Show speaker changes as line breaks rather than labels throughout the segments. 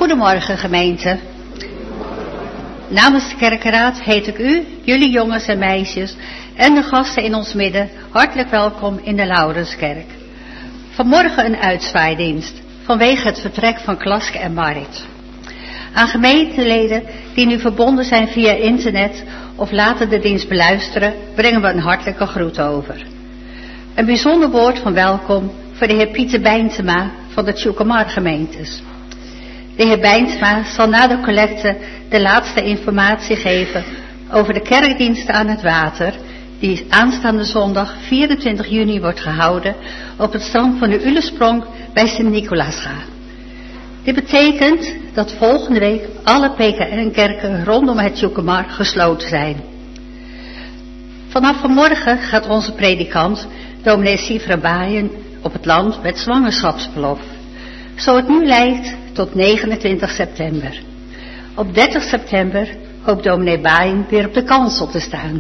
Goedemorgen gemeente. Namens de kerkenraad heet ik u, jullie jongens en meisjes en de gasten in ons midden hartelijk welkom in de Laurenskerk. Vanmorgen een uitzwaaidienst vanwege het vertrek van Klaske en Marit. Aan gemeenteleden die nu verbonden zijn via internet of later de dienst beluisteren, brengen we een hartelijke groet over. Een bijzonder woord van welkom voor de heer Pieter Bijntema van de Tjucamar gemeentes. De heer Bijntema zal na de collecte de laatste informatie geven over de kerkdiensten aan het water, die aanstaande zondag 24 juni wordt gehouden op het strand van de Ulesprong bij Sint-Nicolaasga. Dit betekent dat volgende week alle PKN-kerken rondom het Tjucamar gesloten zijn. Vanaf vanmorgen gaat onze predikant, dominee Sifra Baaien, op het land met zwangerschapsverlof. Zo het nu lijkt tot 29 september. Op 30 september hoopt dominee Baaien weer op de kansel te staan.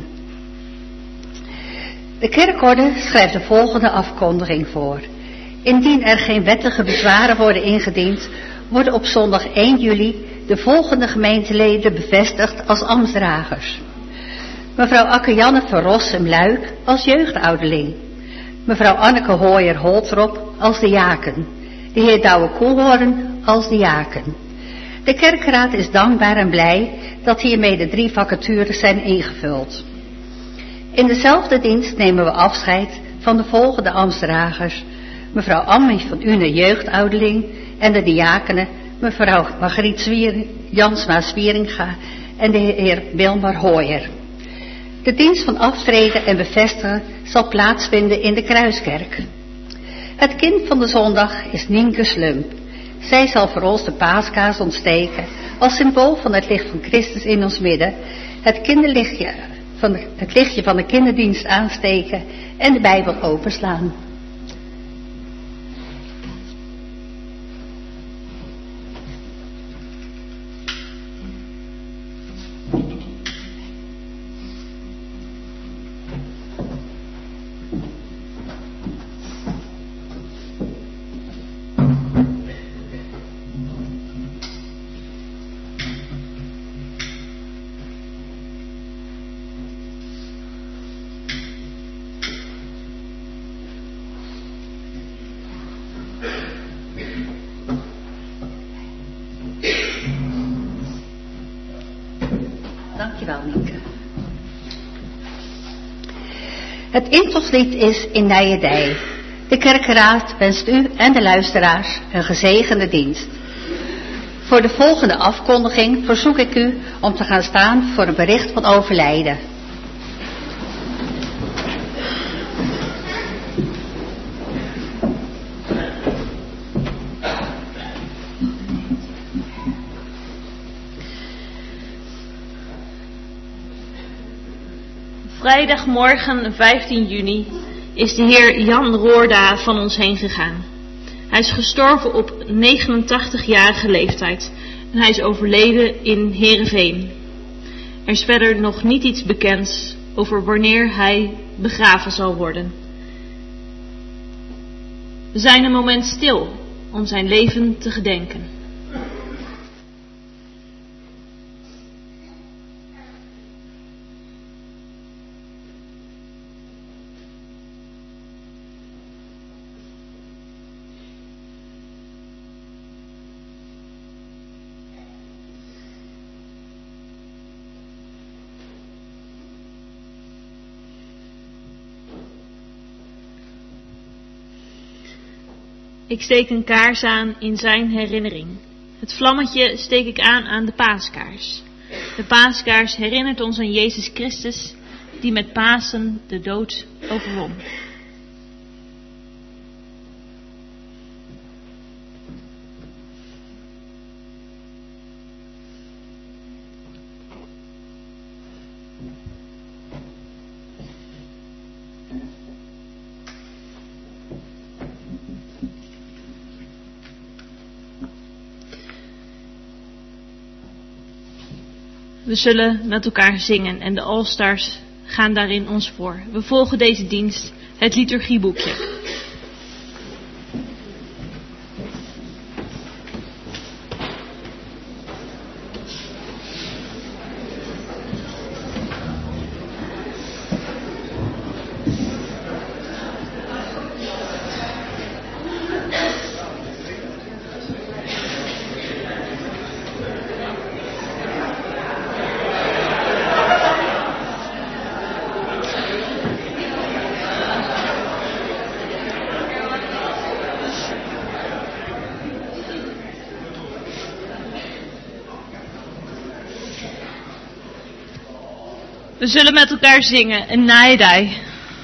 De kerkorde schrijft de volgende afkondiging voor. Indien er geen wettige bezwaren worden ingediend, worden op zondag 1 juli de volgende gemeenteleden bevestigd als ambtsdragers. Mevrouw Akkejanne van Rossum-Luik als jeugdouderling. Mevrouw Anneke Hooyer-Holtrop als diaken. De heer Douwe Koelhoorn als diaken. De kerkraad is dankbaar en blij dat hiermee de 3 vacatures zijn ingevuld. In dezelfde dienst nemen we afscheid van de volgende ambtsdragers. Mevrouw Ammie van Une jeugdouderling en de diakenen mevrouw Margriet Jansma Zwieringa en de heer Wilmar Hooyer. De dienst van aftreden en bevestigen zal plaatsvinden in de Kruiskerk. Het kind van de zondag is Nienke Slump. Zij zal voor ons de paaskaars ontsteken als symbool van het licht van Christus in ons midden, het lichtje van de kinderdienst aansteken en de Bijbel openslaan. Dankjewel, Nienke. Het intoslied is In Nijedij. De kerkenraad wenst u en de luisteraars een gezegende dienst. Voor de volgende afkondiging verzoek ik u om te gaan staan voor een bericht van overlijden.
Vrijdagmorgen 15 juni is de heer Jan Roorda van ons heen gegaan. Hij is gestorven op 89-jarige leeftijd en hij is overleden in Heerenveen. Er is verder nog niet iets bekends over wanneer hij begraven zal worden. We zijn een moment stil om zijn leven te gedenken. Ik steek een kaars aan in zijn herinnering. Het vlammetje steek ik aan de paaskaars. De paaskaars herinnert ons aan Jezus Christus, die met Pasen de dood overwon. We zullen met elkaar zingen en de All-Stars gaan daarin ons voor. We volgen deze dienst, het liturgieboekje. We zullen met elkaar zingen een naaidij.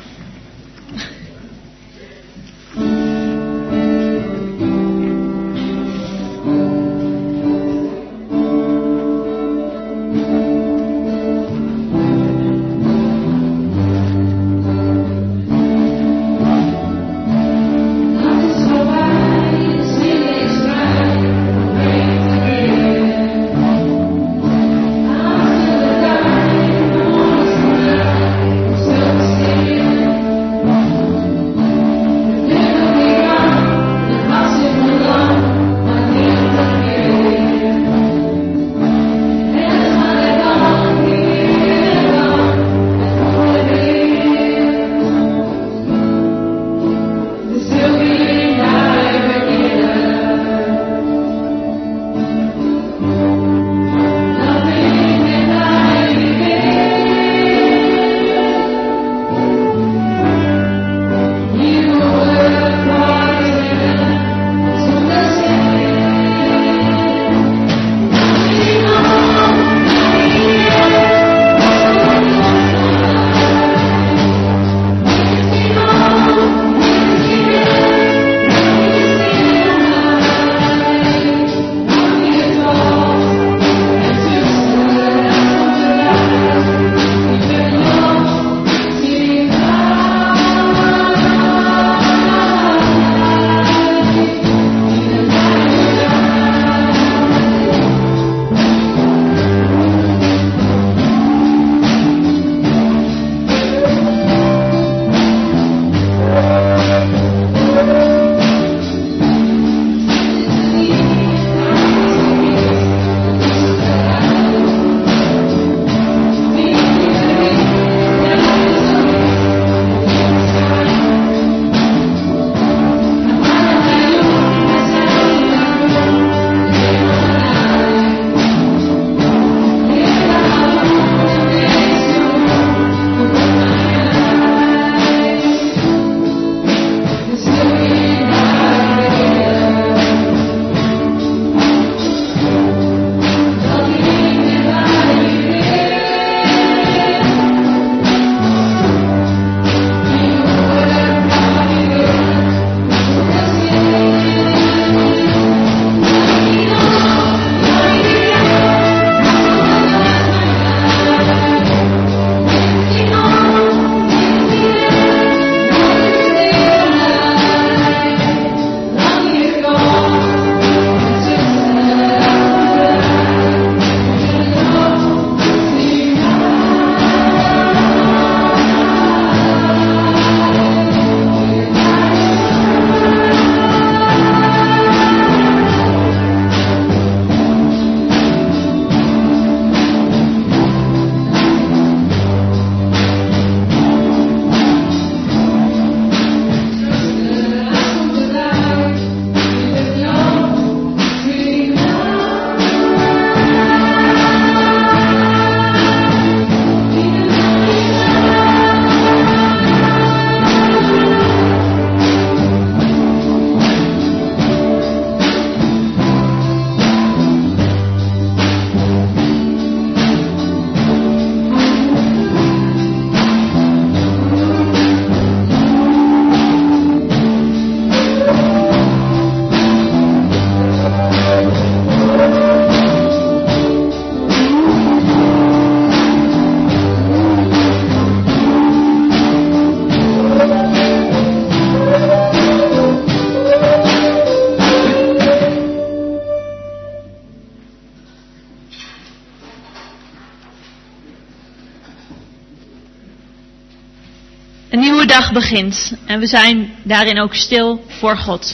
Een nieuwe dag begint en we zijn daarin ook stil voor God.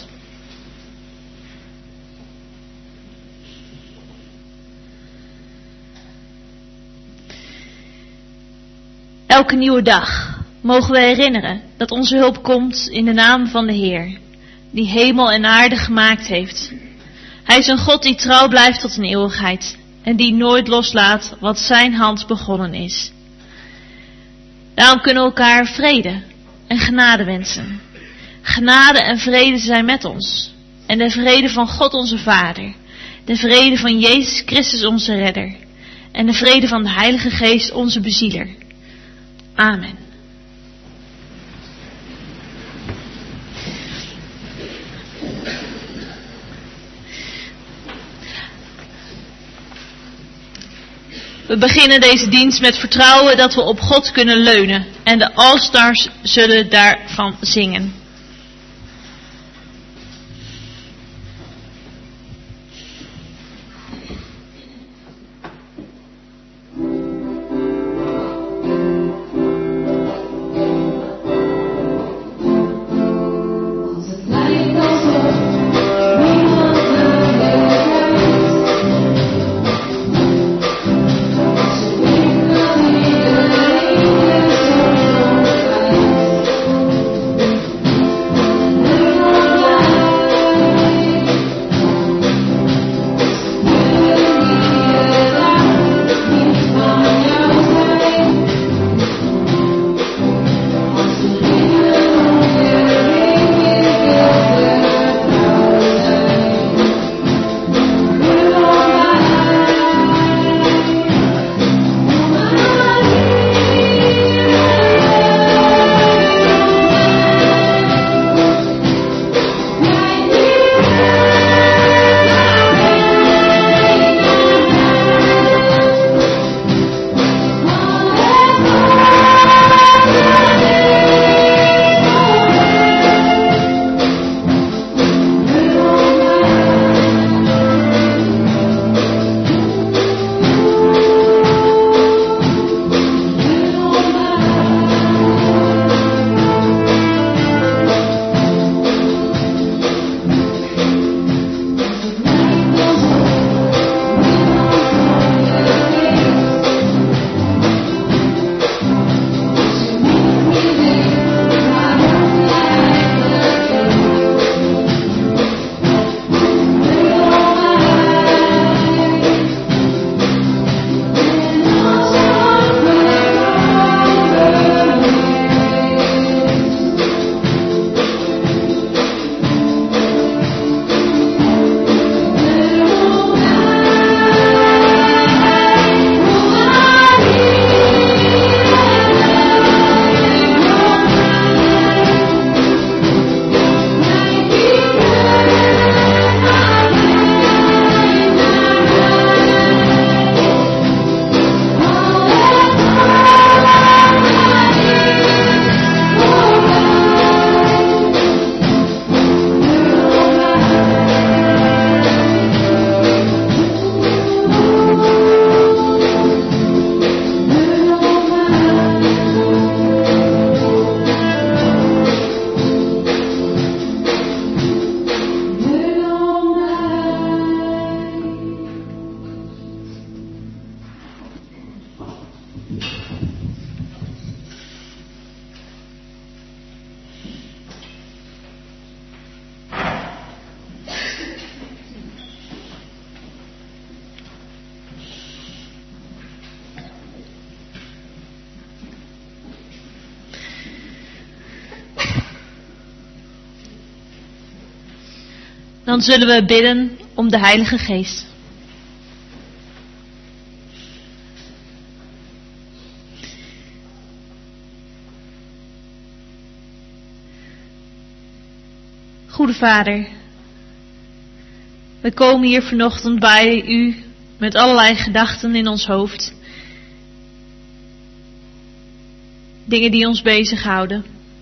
Elke nieuwe dag mogen we herinneren dat onze hulp komt in de naam van de Heer, die hemel en aarde gemaakt heeft. Hij is een God die trouw blijft tot in eeuwigheid en die nooit loslaat wat zijn hand begonnen is. Daarom kunnen we elkaar vrede en genade wensen. Genade en vrede zijn met ons. En de vrede van God onze Vader, de vrede van Jezus Christus onze Redder en de vrede van de Heilige Geest onze bezieler, Amen. We beginnen deze dienst met vertrouwen dat we op God kunnen leunen. En de All-Stars zullen daarvan zingen. Dan zullen we bidden om de Heilige Geest. Goede Vader, we komen hier vanochtend bij U met allerlei gedachten in ons hoofd. Dingen die ons bezighouden.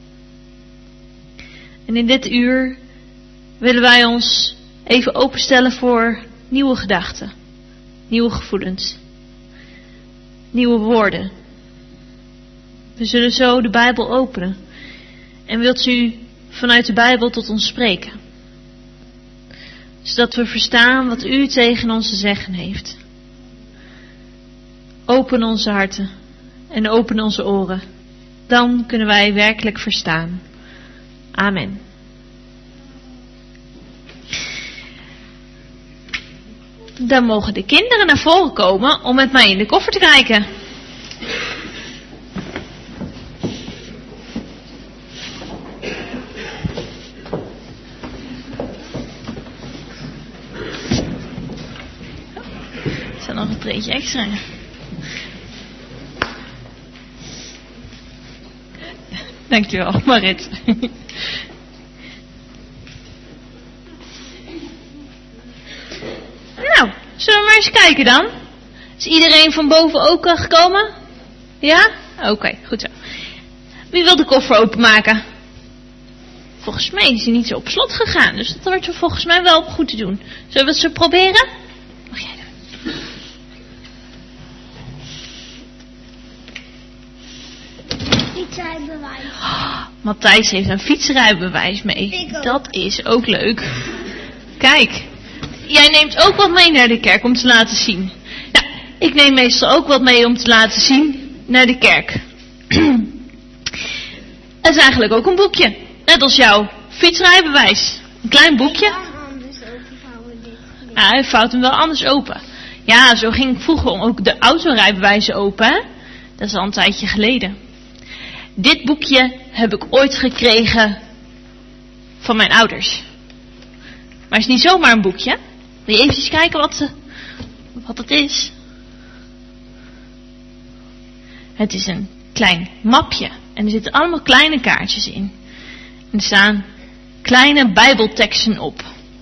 En in dit uur willen wij ons even openstellen voor nieuwe gedachten, nieuwe gevoelens, nieuwe woorden. We zullen zo de Bijbel openen en wilt u vanuit de Bijbel tot ons spreken, zodat we verstaan wat u tegen ons te zeggen heeft. Open onze harten en open onze oren, dan kunnen wij werkelijk verstaan. Amen. Dan mogen de kinderen naar voren komen om met mij in de koffer te kijken. Er staat nog een treetje extra. Dankjewel, Marit. Nou, zullen we maar eens kijken dan? Is iedereen van boven ook gekomen? Ja? Oké, goed zo. Wie wil de koffer openmaken? Volgens mij is hij niet zo op slot gegaan, dus dat wordt volgens mij wel goed te doen. Zullen we het zo proberen? Mag jij doen?
Fietsrijbewijs.
Matthijs heeft een fietsrijbewijs mee. Dat is ook leuk. Kijk, jij neemt ook wat mee naar de kerk om te laten zien. Nou, ik neem meestal ook wat mee om te laten zien naar de kerk. Het is eigenlijk ook een boekje. Net als jouw fietsrijbewijs. Een klein boekje. Ja, hij vouwt hem wel anders open. Ja, zo ging vroeger ook de autorijbewijzen open. Hè? Dat is al een tijdje geleden. Dit boekje heb ik ooit gekregen van mijn ouders. Maar het is niet zomaar een boekje. Wil je even kijken wat het is? Het is een klein mapje. En er zitten allemaal kleine kaartjes in. En er staan kleine bijbelteksten op.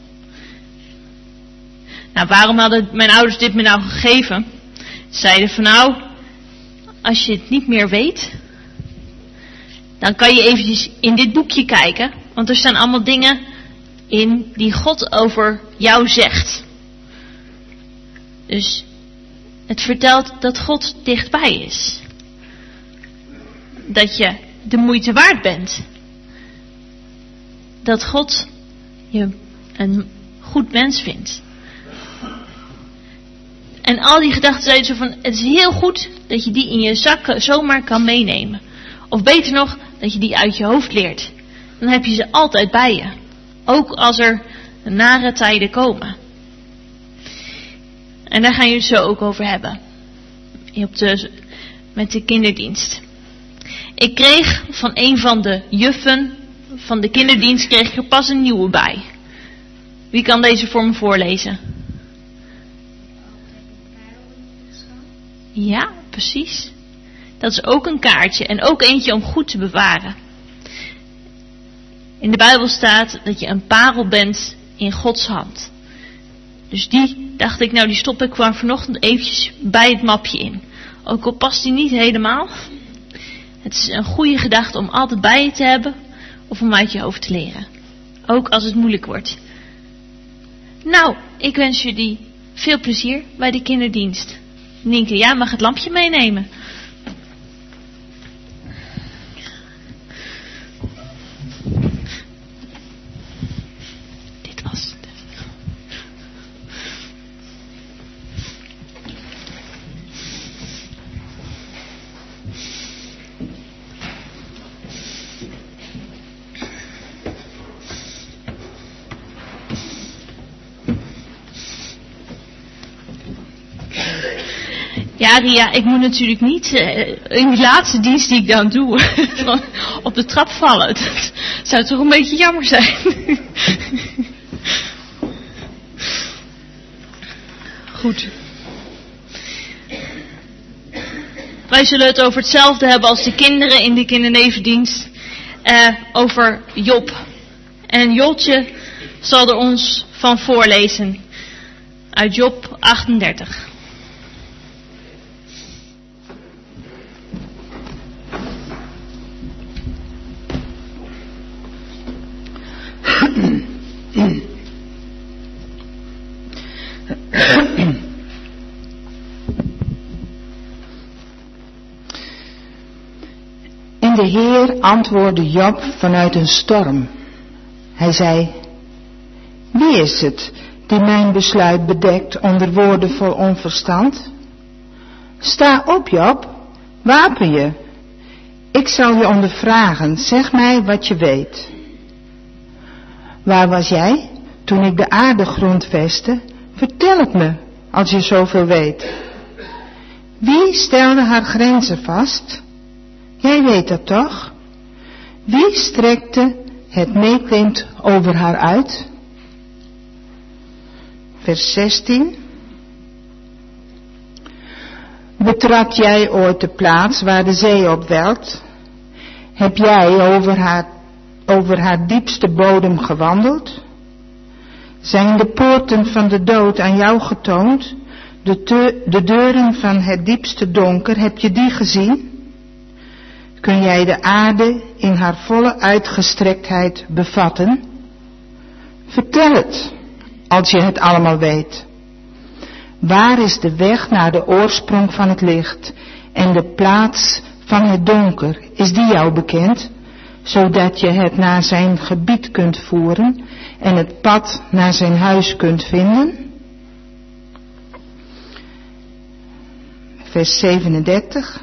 Nou, waarom hadden mijn ouders dit me nou gegeven? Ze zeiden van nou, als je het niet meer weet, dan kan je eventjes in dit boekje kijken. Want er staan allemaal dingen in die God over jou zegt. Dus het vertelt dat God dichtbij is. Dat je de moeite waard bent. Dat God je een goed mens vindt. En al die gedachten zeiden zo van, het is heel goed dat je die in je zak zomaar kan meenemen. Of beter nog, dat je die uit je hoofd leert. Dan heb je ze altijd bij je. Ook als er nare tijden komen. En daar gaan jullie het zo ook over hebben. Met de kinderdienst. Ik kreeg van een van de juffen van de kinderdienst kreeg ik er pas een nieuwe bij. Wie kan deze voor me voorlezen? Ja, precies. Dat is ook een kaartje en ook eentje om goed te bewaren. In de Bijbel staat dat je een parel bent in Gods hand. Dus die dacht ik, nou die stop ik gewoon vanochtend eventjes bij het mapje in. Ook al past die niet helemaal. Het is een goede gedachte om altijd bij je te hebben of om uit je hoofd te leren. Ook als het moeilijk wordt. Nou, ik wens jullie veel plezier bij de kinderdienst. Nienke, jij mag het lampje meenemen. Dit was het. Ja, Ria, ik moet natuurlijk niet in die laatste dienst die ik dan doe op de trap vallen. Dat zou toch een beetje jammer zijn. Goed. Wij zullen het over hetzelfde hebben als de kinderen in de kindernevendienst. Over Job. En Joltje zal er ons van voorlezen. Uit Job 38.
En de Heer antwoordde Job vanuit een storm. Hij zei: Wie is het die mijn besluit bedekt onder woorden vol onverstand? Sta op, Job, wapen je. Ik zal je ondervragen, zeg mij wat je weet. Waar was jij toen ik de aarde grondvestte? Vertel het me, als je zoveel weet. Wie stelde haar grenzen vast? Jij weet dat toch? Wie strekte het meekleemt over haar uit? Vers 16. Betrad jij ooit de plaats waar de zee op welt? Heb jij over haar diepste bodem gewandeld? Zijn de poorten van de dood aan jou getoond? De deuren van het diepste donker, heb je die gezien? Kun jij de aarde in haar volle uitgestrektheid bevatten? Vertel het, als je het allemaal weet. Waar is de weg naar de oorsprong van het licht en de plaats van het donker? Is die jou bekend, zodat je het naar zijn gebied kunt voeren en het pad naar zijn huis kunt vinden? Vers 37.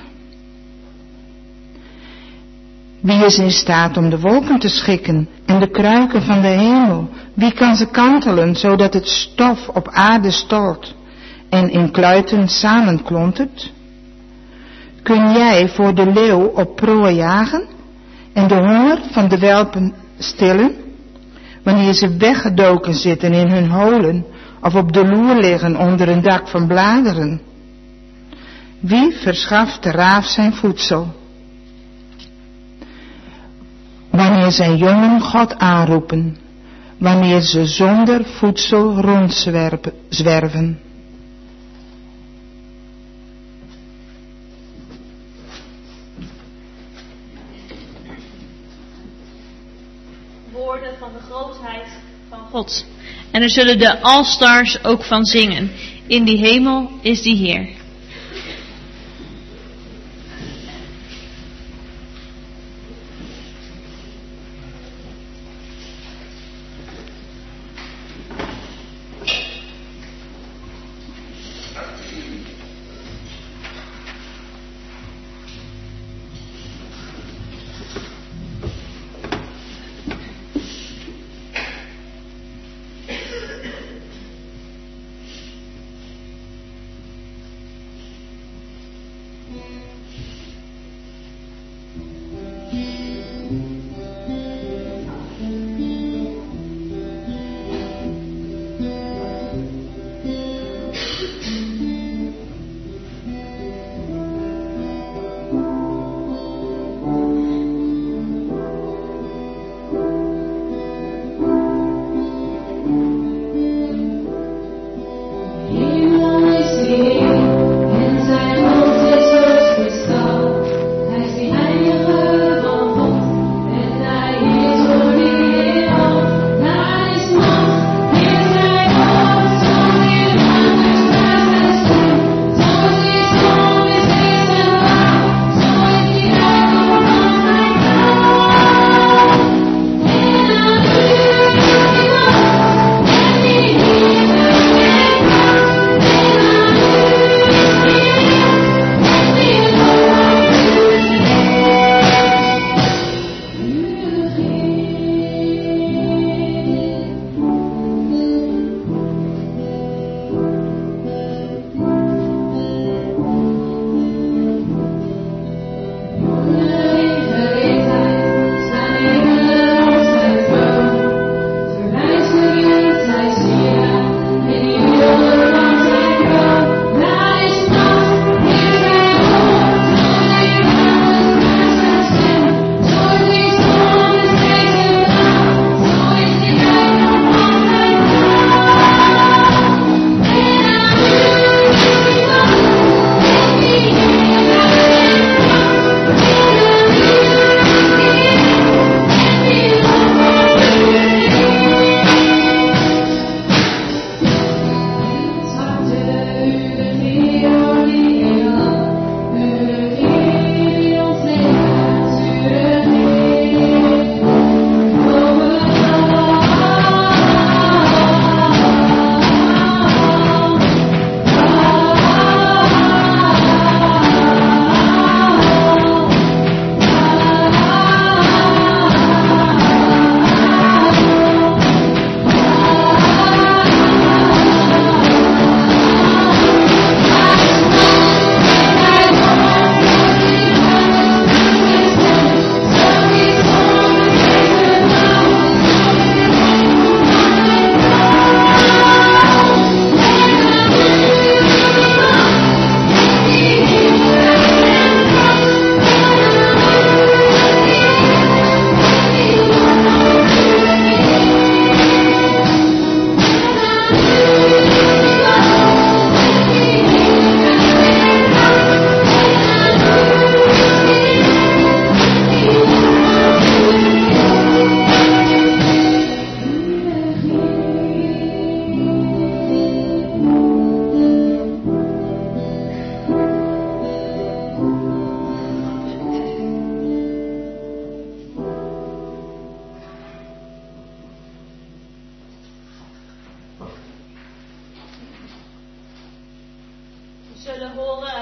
Wie is in staat om de wolken te schikken en de kruiken van de hemel? Wie kan ze kantelen, zodat het stof op aarde stort en in kluiten samenklontert? Kun jij voor de leeuw op prooi jagen en de honger van de welpen stillen, wanneer ze weggedoken zitten in hun holen of op de loer liggen onder een dak van bladeren? Wie verschaft de raaf zijn voedsel? Wanneer zijn jongen God aanroepen, wanneer ze zonder voedsel rondzwerven.
Woorden van de grootheid van God. En er zullen de All-Stars ook van zingen. In die hemel is die Heer.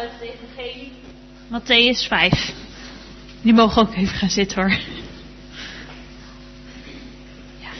uit het Evangelie, Mattheüs 5. Die mogen ook even gaan zitten hoor. Ja.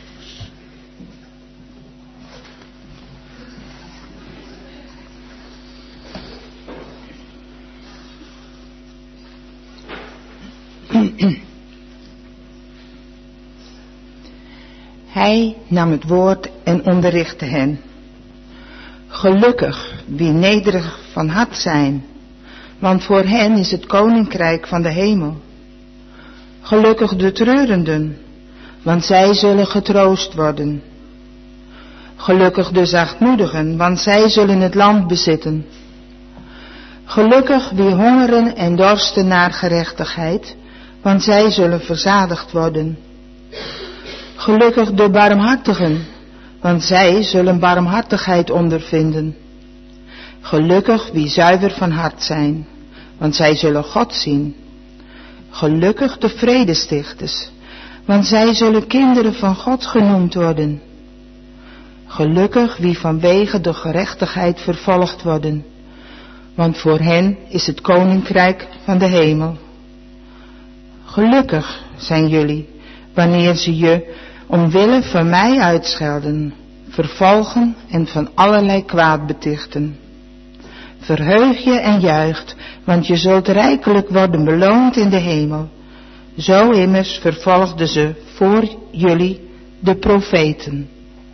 Hij nam het woord en onderrichtte hen. Gelukkig wie nederig van hart zijn, want voor hen is het koninkrijk van de hemel. Gelukkig de treurenden, want zij zullen getroost worden. Gelukkig de zachtmoedigen, want zij zullen het land bezitten. Gelukkig wie hongeren en dorsten naar gerechtigheid, want zij zullen verzadigd worden. Gelukkig de barmhartigen, want zij zullen barmhartigheid ondervinden. Gelukkig wie zuiver van hart zijn, want zij zullen God zien. Gelukkig de vredestichters, want zij zullen kinderen van God genoemd worden. Gelukkig wie vanwege de gerechtigheid vervolgd worden, want voor hen is het koninkrijk van de hemel. Gelukkig zijn jullie, wanneer ze je omwille van mij uitschelden, vervolgen en van allerlei kwaad betichten. Verheug je en juicht, want je zult rijkelijk worden beloond in de hemel. Zo immers vervolgden ze voor jullie de profeten.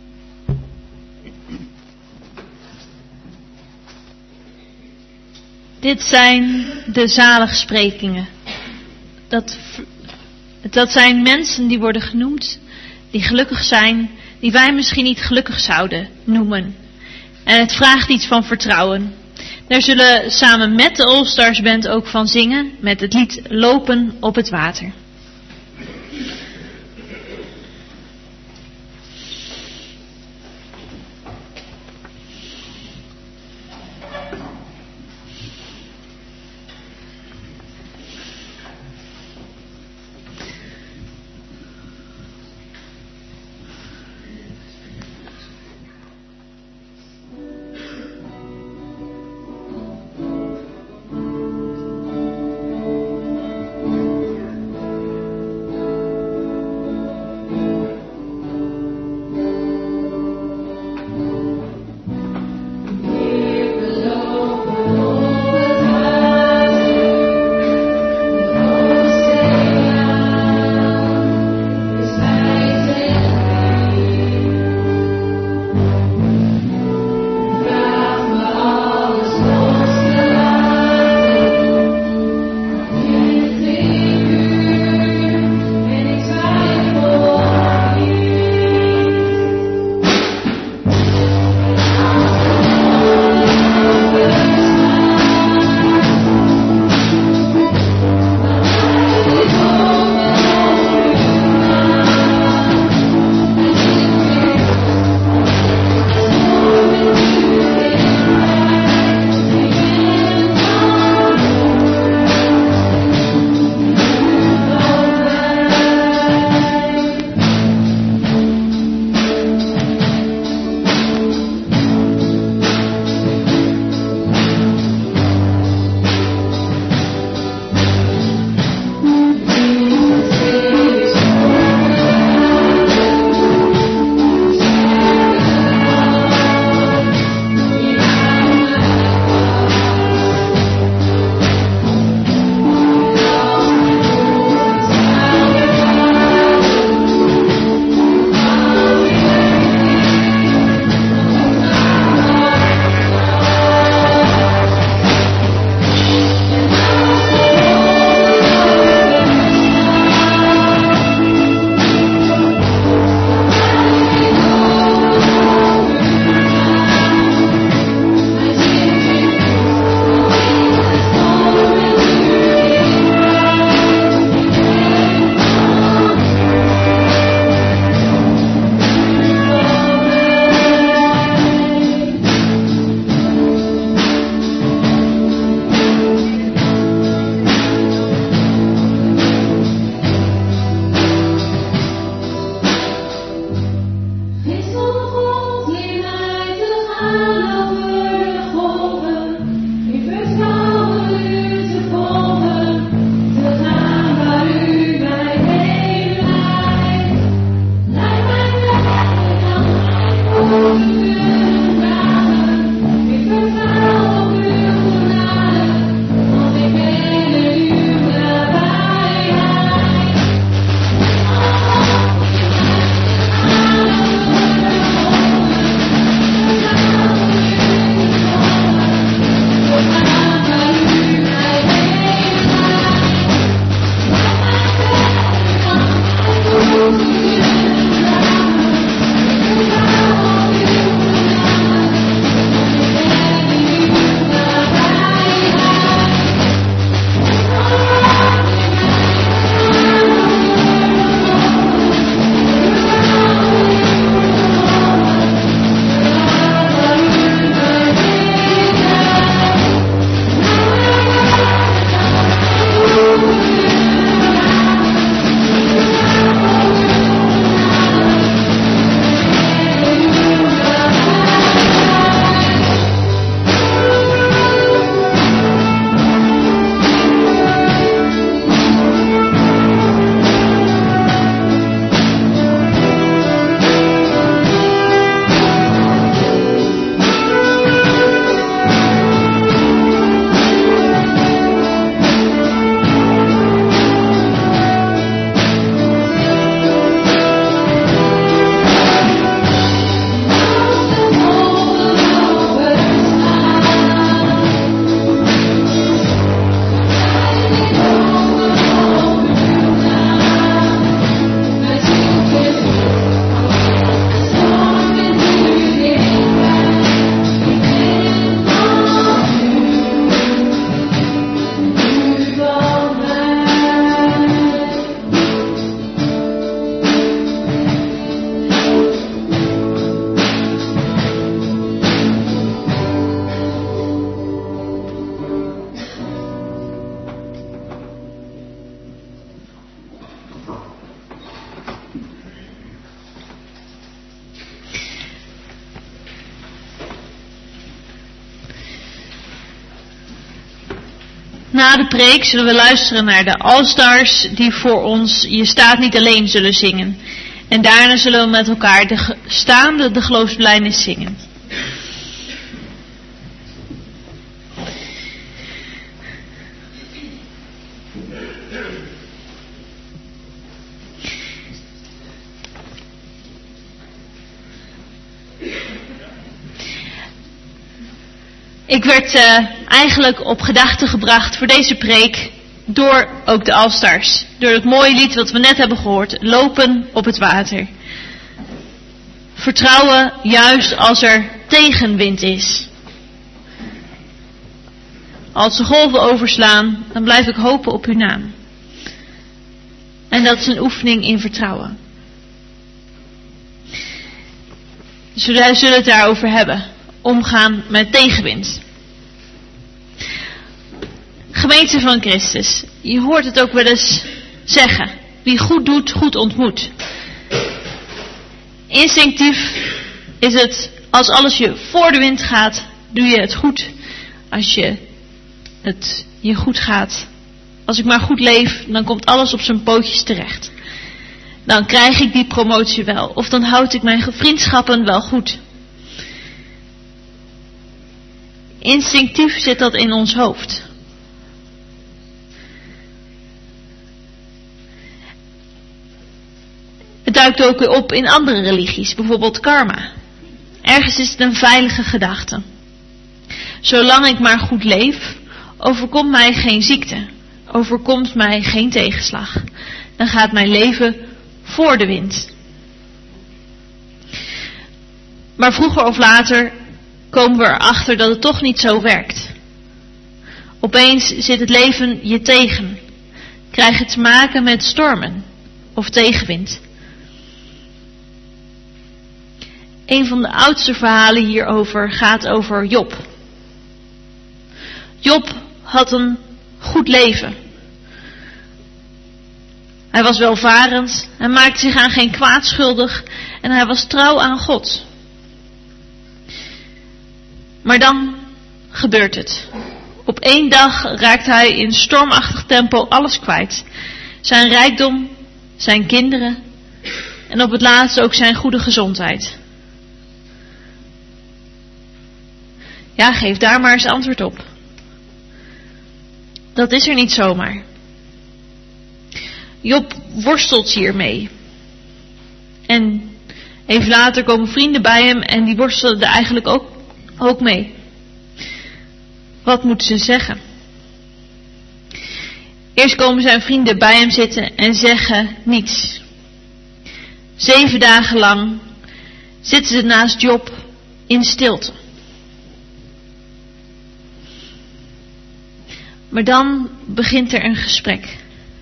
Dit zijn de zaligsprekingen. Dat zijn mensen die worden genoemd, die gelukkig zijn, die wij misschien niet gelukkig zouden noemen. En het vraagt iets van vertrouwen. Daar zullen samen met de All-Stars Band ook van zingen met het lied Lopen op het water. na de preek zullen we luisteren naar de All-Stars die voor ons Je staat niet alleen zullen zingen. En daarna zullen we met elkaar de geloofsbelijdenis zingen. Ik werd eigenlijk op gedachten gebracht voor deze preek door ook de All-Stars. Door het mooie lied wat we net hebben gehoord, Lopen op het water. Vertrouwen juist als er tegenwind is. Als de golven overslaan, dan blijf ik hopen op uw naam. En dat is een oefening in vertrouwen. Dus we zullen het daarover hebben. Omgaan met tegenwind. Gemeente van Christus. Je hoort het ook wel eens zeggen. Wie goed doet, goed ontmoet. Instinctief is het, als alles je voor de wind gaat, doe je het goed. Als het je goed gaat. Als ik maar goed leef, dan komt alles op zijn pootjes terecht. Dan krijg ik die promotie wel. Of dan houd ik mijn vriendschappen wel goed. Instinctief zit dat in ons hoofd. Het duikt ook weer op in andere religies, bijvoorbeeld karma. Ergens is het een veilige gedachte. Zolang ik maar goed leef, overkomt mij geen ziekte, overkomt mij geen tegenslag. Dan gaat mijn leven voor de wind. Maar vroeger of later komen we erachter dat het toch niet zo werkt. Opeens zit het leven je tegen. Krijg je te maken met stormen of tegenwind. Een van de oudste verhalen hierover gaat over Job. Job had een goed leven. Hij was welvarend, hij maakte zich aan geen kwaad schuldig en hij was trouw aan God. Maar dan gebeurt het. Op één dag raakt hij in stormachtig tempo alles kwijt. Zijn rijkdom, zijn kinderen en op het laatst ook zijn goede gezondheid. Ja, geef daar maar eens antwoord op. Dat is er niet zomaar. Job worstelt hiermee. En even later komen vrienden bij hem en die worstelen er eigenlijk ook mee. Wat moeten ze zeggen? Eerst komen zijn vrienden bij hem zitten en zeggen niets. 7 dagen lang zitten ze naast Job in stilte. Maar dan begint er een gesprek.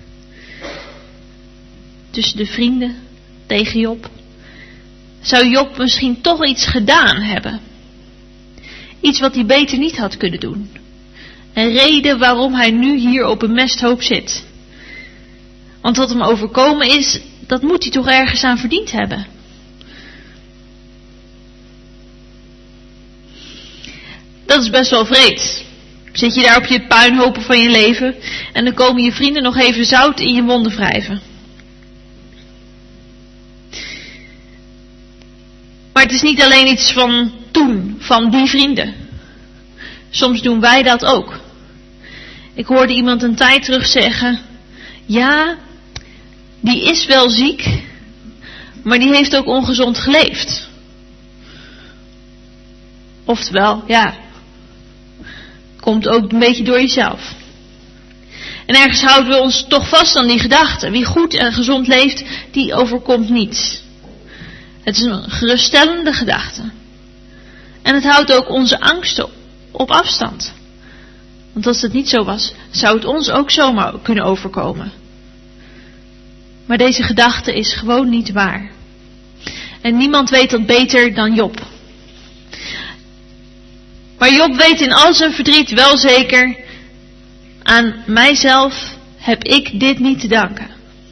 Tussen de vrienden tegen Job. Zou Job misschien toch iets gedaan hebben? Iets wat hij beter niet had kunnen doen. Een reden waarom hij nu hier op een mesthoop zit. Want wat hem overkomen is, dat moet hij toch ergens aan verdiend hebben. Dat is best wel vreed. Zit je daar op je puinhopen van je leven en dan komen je vrienden nog even zout in je wonden wrijven. Maar het is niet alleen iets van toen, van die vrienden. Soms doen wij dat ook. Ik hoorde iemand een tijd terug zeggen, ja, die is wel ziek, maar die heeft ook ongezond geleefd. Oftewel, ja, komt ook een beetje door jezelf. En ergens houden we ons toch vast aan die gedachte. Wie goed en gezond leeft, die overkomt niets. Het is een geruststellende gedachte. En het houdt ook onze angsten op afstand. Want als het niet zo was, zou het ons ook zomaar kunnen overkomen. Maar deze gedachte is gewoon niet waar. En niemand weet dat beter dan Job. Maar Job weet in al zijn verdriet wel zeker, aan mijzelf heb ik dit niet te danken.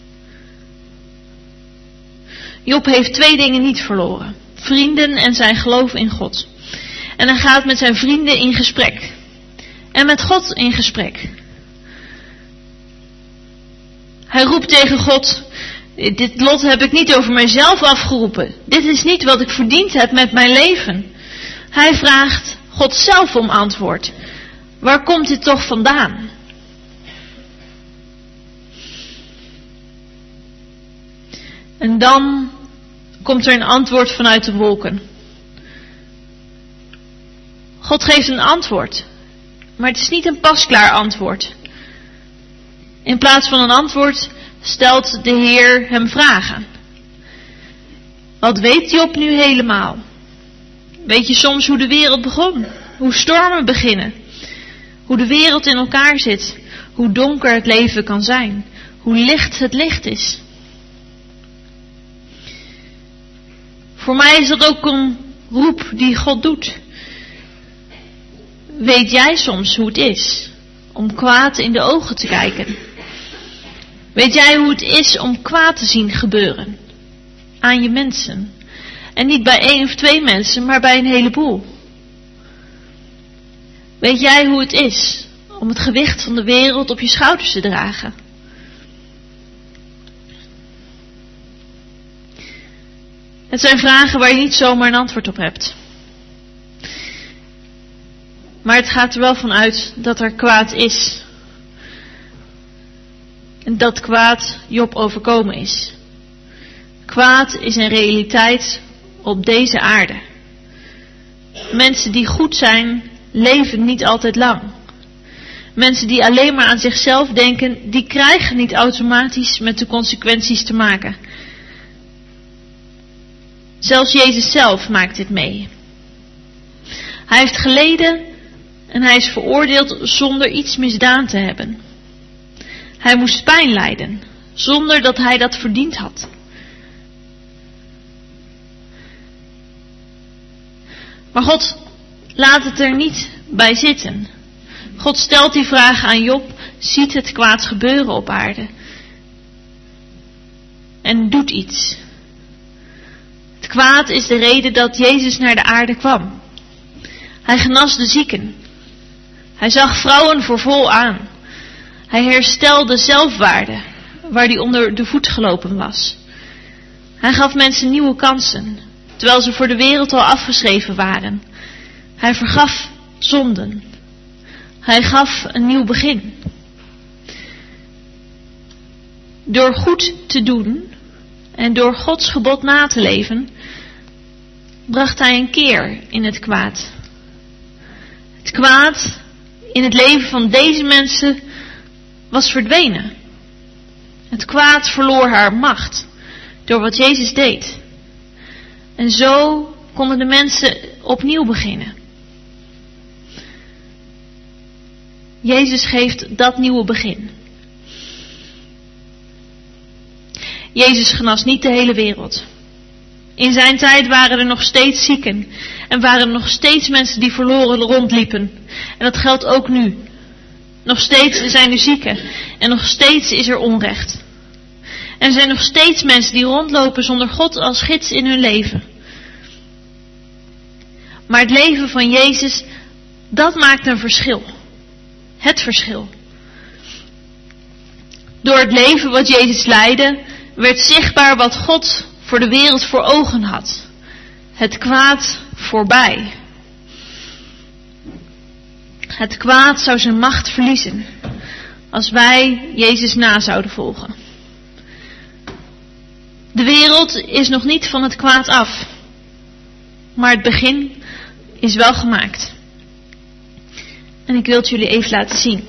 Job heeft 2 dingen niet verloren. Vrienden en zijn geloof in God. En hij gaat met zijn vrienden in gesprek. En met God in gesprek. Hij roept tegen God: dit lot heb ik niet over mijzelf afgeroepen. Dit is niet wat ik verdiend heb met mijn leven. Hij vraagt God zelf om antwoord. Waar komt dit toch vandaan? En dan komt er een antwoord vanuit de wolken. God geeft een antwoord, maar het is niet een pasklaar antwoord. In plaats van een antwoord stelt de Heer hem vragen. Wat weet Job nu helemaal? Weet je soms hoe de wereld begon? Hoe stormen beginnen? Hoe de wereld in elkaar zit? Hoe donker het leven kan zijn? Hoe licht het licht is? Voor mij is dat ook een roep die God doet. Weet jij soms hoe het is om kwaad in de ogen te kijken? Weet jij hoe het is om kwaad te zien gebeuren aan je mensen? En niet bij 1 of 2 mensen, maar bij een heleboel. Weet jij hoe het is om het gewicht van de wereld op je schouders te dragen? Het zijn vragen waar je niet zomaar een antwoord op hebt. Maar het gaat er wel van uit dat er kwaad is. En dat kwaad Job overkomen is. Kwaad is een realiteit op deze aarde. Mensen die goed zijn, leven niet altijd lang. Mensen die alleen maar aan zichzelf denken, die krijgen niet automatisch met de consequenties te maken. Zelfs Jezus zelf maakt dit mee. Hij heeft geleden en hij is veroordeeld zonder iets misdaan te hebben. Hij moest pijn lijden, zonder dat hij dat verdiend had. Maar God laat het er niet bij zitten. God stelt die vraag aan Job, ziet het kwaad gebeuren op aarde en doet iets. Het kwaad is de reden dat Jezus naar de aarde kwam. Hij genas de zieken. Hij zag vrouwen voor vol aan. Hij herstelde zelfwaarde waar die onder de voet gelopen was. Hij gaf mensen nieuwe kansen, terwijl ze voor de wereld al afgeschreven waren. Hij vergaf zonden. Hij gaf een nieuw begin. Door goed te doen en door Gods gebod na te leven, bracht hij een keer in het kwaad. Het kwaad in het leven van deze mensen was verdwenen. Het kwaad verloor haar macht door wat Jezus deed. En zo konden de mensen opnieuw beginnen. Jezus geeft dat nieuwe begin. Jezus genas niet de hele wereld. In zijn tijd waren er nog steeds zieken en waren er nog steeds mensen die verloren rondliepen. En dat geldt ook nu. Nog steeds zijn er zieken en nog steeds is er onrecht. En er zijn nog steeds mensen die rondlopen zonder God als gids in hun leven. Maar het leven van Jezus, dat maakt een verschil. Het verschil. Door het leven wat Jezus leidde, werd zichtbaar wat God voor de wereld voor ogen had. Het kwaad voorbij. Het kwaad zou zijn macht verliezen als wij Jezus na zouden volgen. De wereld is nog niet van het kwaad af, maar het begin is wel gemaakt. En ik wil het jullie even laten zien.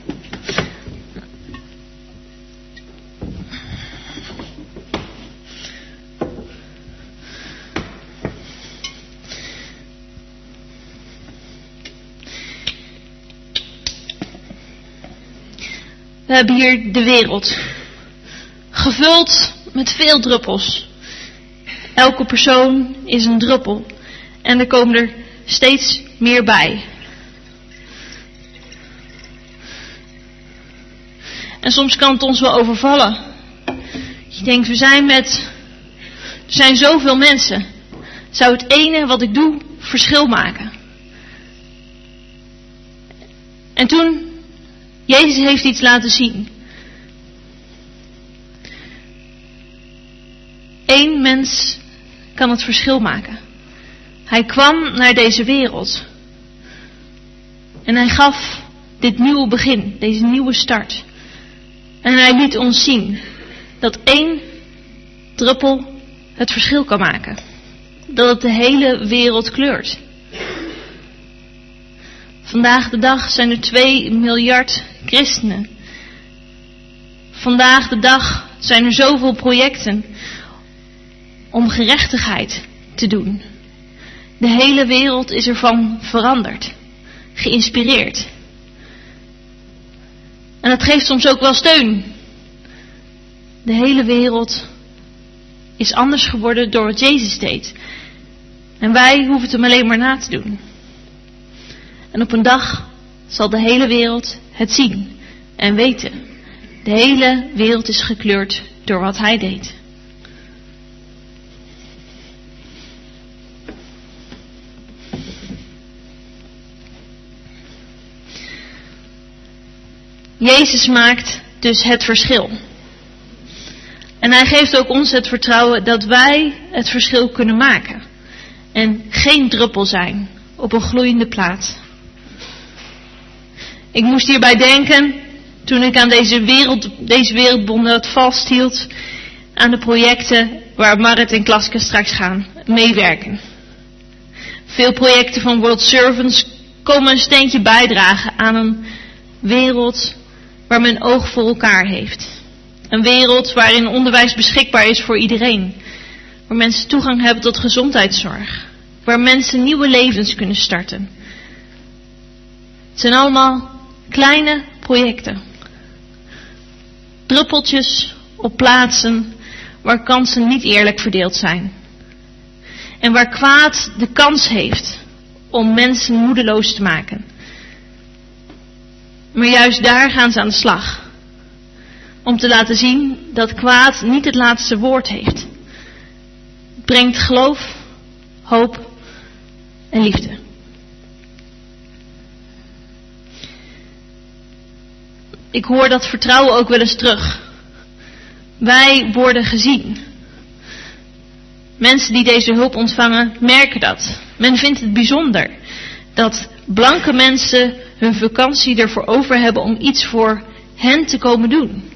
We hebben hier de wereld, gevuld met veel druppels. Elke persoon is een druppel en er komen er steeds meer bij. En soms kan het ons wel overvallen. Je denkt, er zijn zoveel mensen. Zou het ene wat ik doe verschil maken? En toen, Jezus heeft iets laten zien. Eén mens kan het verschil maken. Hij kwam naar deze wereld. En hij gaf dit nieuwe begin, deze nieuwe start. En hij liet ons zien dat 1 druppel het verschil kan maken. Dat het de hele wereld kleurt. Vandaag de dag zijn er 2 miljard christenen. Vandaag de dag zijn er zoveel projecten om gerechtigheid te doen. De hele wereld is ervan veranderd, geïnspireerd. En dat geeft soms ook wel steun. De hele wereld is anders geworden door wat Jezus deed. En wij hoeven het hem alleen maar na te doen. En op een dag zal de hele wereld het zien en weten. De hele wereld is gekleurd door wat hij deed. Jezus maakt dus het verschil. En hij geeft ook ons het vertrouwen dat wij het verschil kunnen maken. En geen druppel zijn op een gloeiende plaat. Ik moest hierbij denken toen ik aan deze wereldbond vasthield aan de projecten waar Marit en Klaske straks gaan meewerken. Veel projecten van World Servants komen een steentje bijdragen aan een wereld waar men oog voor elkaar heeft. Een wereld waarin onderwijs beschikbaar is voor iedereen. Waar mensen toegang hebben tot gezondheidszorg. Waar mensen nieuwe levens kunnen starten. Het zijn allemaal kleine projecten. Druppeltjes op plaatsen waar kansen niet eerlijk verdeeld zijn. En waar kwaad de kans heeft om mensen moedeloos te maken. Maar juist daar gaan ze aan de slag. Om te laten zien dat kwaad niet het laatste woord heeft. Het brengt geloof, hoop en liefde. Ik hoor dat vertrouwen ook wel eens terug. Wij worden gezien. Mensen die deze hulp ontvangen merken dat. Men vindt het bijzonder dat blanke mensen hun vakantie ervoor over hebben om iets voor hen te komen doen.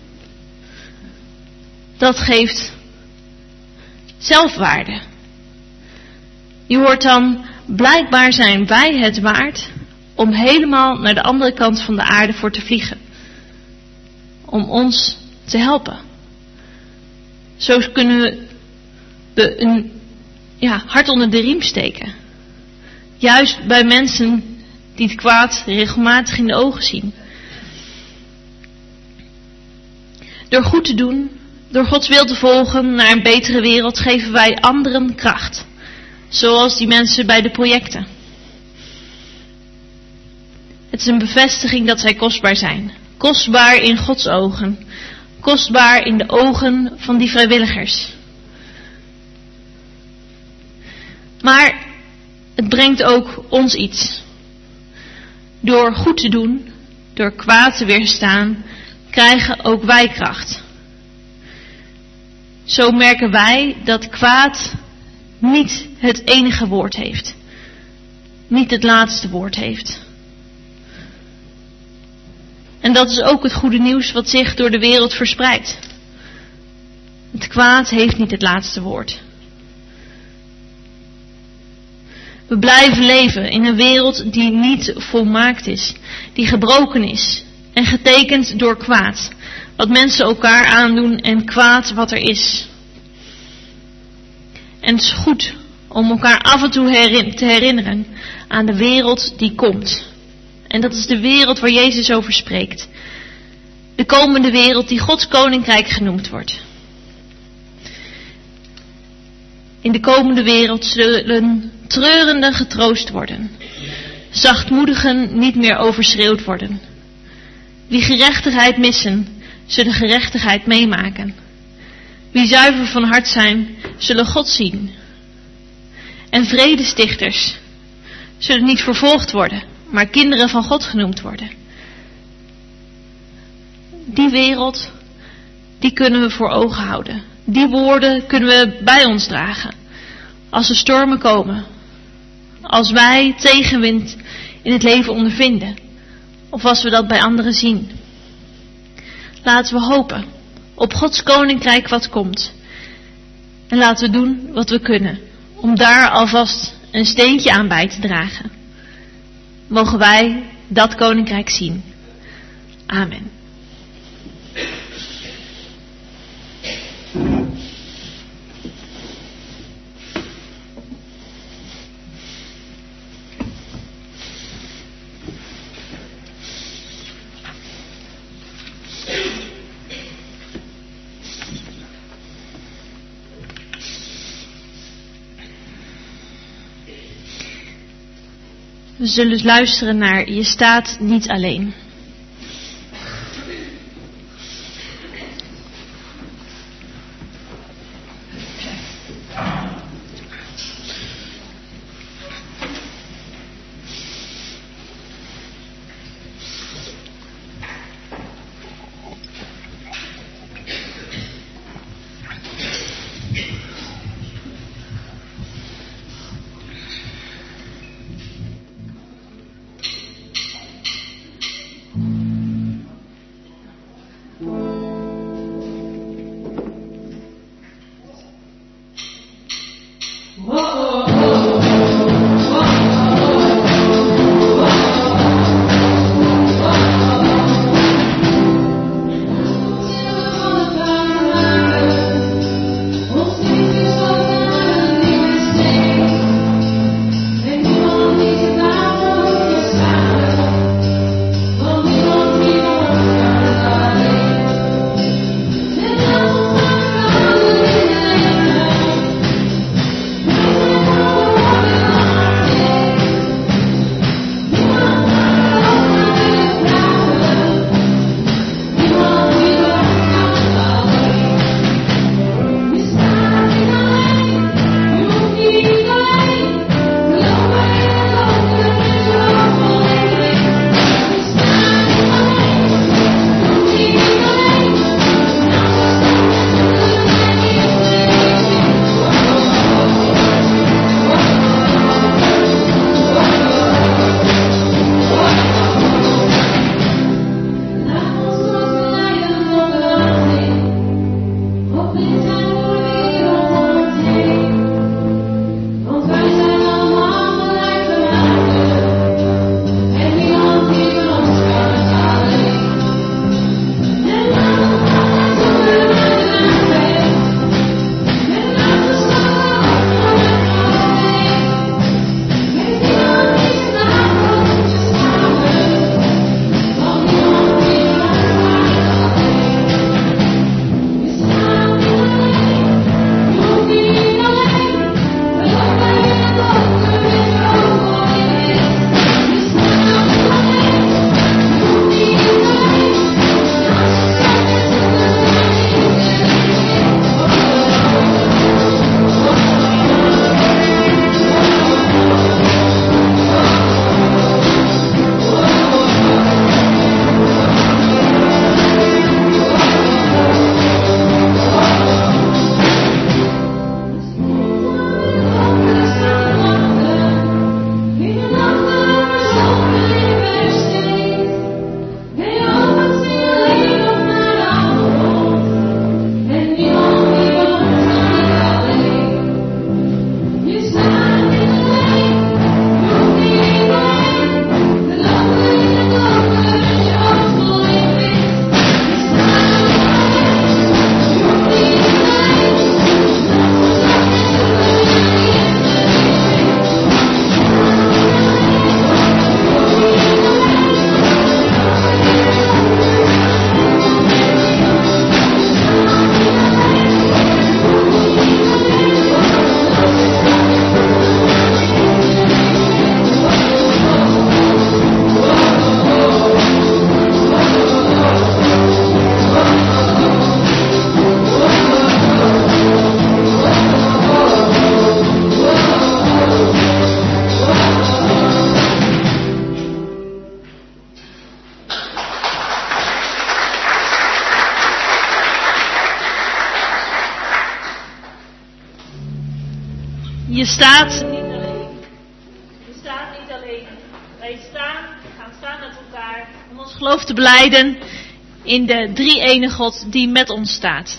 Dat geeft zelfwaarde. Je hoort dan, blijkbaar zijn wij het waard om helemaal naar de andere kant van de aarde voor te vliegen. Om ons te helpen. Zo kunnen we een hart onder de riem steken. Juist bij mensen die het kwaad regelmatig in de ogen zien. Door goed te doen, door Gods wil te volgen naar een betere wereld, geven wij anderen kracht. Zoals die mensen bij de projecten. Het is een bevestiging dat zij kostbaar zijn. Kostbaar in Gods ogen. Kostbaar in de ogen van die vrijwilligers. Maar het brengt ook ons iets. Door goed te doen, door kwaad te weerstaan, krijgen ook wij kracht. Zo merken wij dat kwaad niet het enige woord heeft. Niet het laatste woord heeft. En dat is ook het goede nieuws wat zich door de wereld verspreidt. Het kwaad heeft niet het laatste woord. We blijven leven in een wereld die niet volmaakt is. Die gebroken is. En getekend door kwaad. Wat mensen elkaar aandoen en kwaad wat er is. En het is goed om elkaar af en toe te herinneren aan de wereld die komt. En dat is de wereld waar Jezus over spreekt. De komende wereld die Gods koninkrijk genoemd wordt. In de komende wereld zullen treurenden getroost worden. Zachtmoedigen niet meer overschreeuwd worden. Wie gerechtigheid missen, zullen gerechtigheid meemaken. Wie zuiver van hart zijn, zullen God zien. En vredestichters zullen niet vervolgd worden, maar kinderen van God genoemd worden. Die wereld, die kunnen we voor ogen houden. Die woorden kunnen we bij ons dragen. Als er stormen komen. Als wij tegenwind in het leven ondervinden. Of als we dat bij anderen zien. Laten we hopen op Gods koninkrijk wat komt. En laten we doen wat we kunnen. Om daar alvast een steentje aan bij te dragen. Mogen wij dat koninkrijk zien. Amen. We zullen luisteren naar Je staat niet alleen. Je staat niet alleen. Je staat niet alleen. Wij gaan staan met elkaar om ons geloof te belijden in de drie-ene God die met ons staat.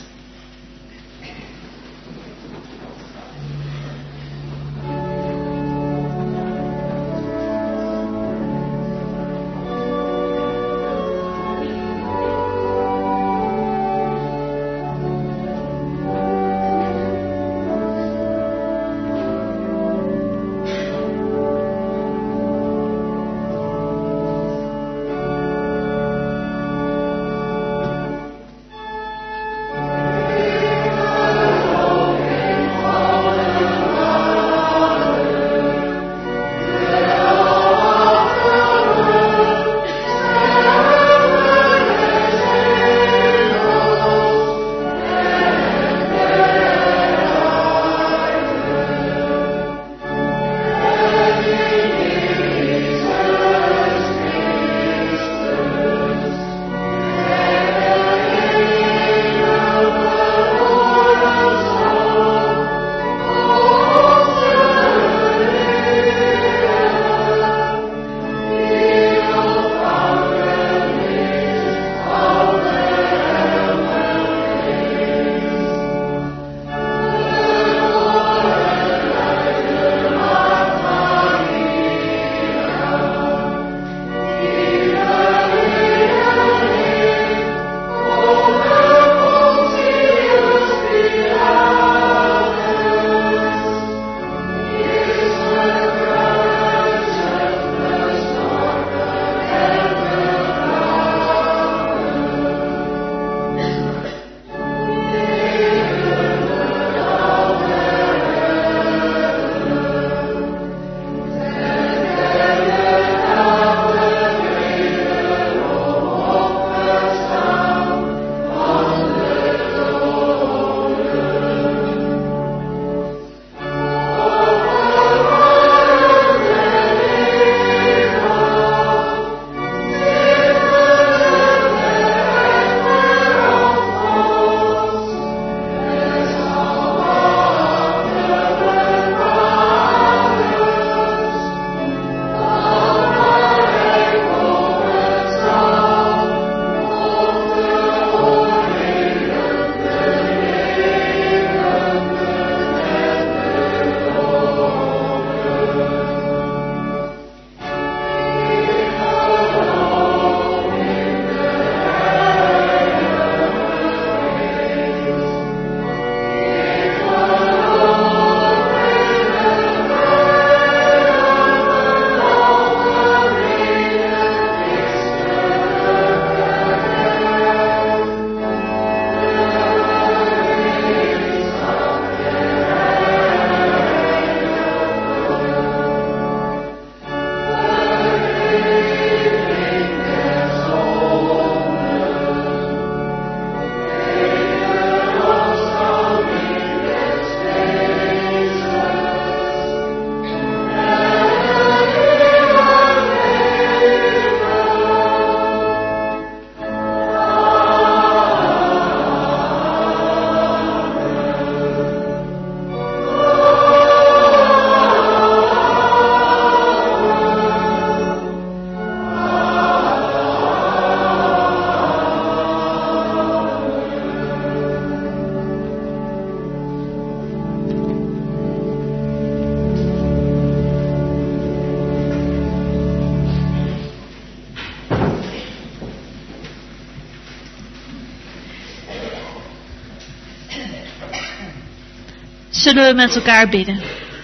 Zullen we met elkaar bidden.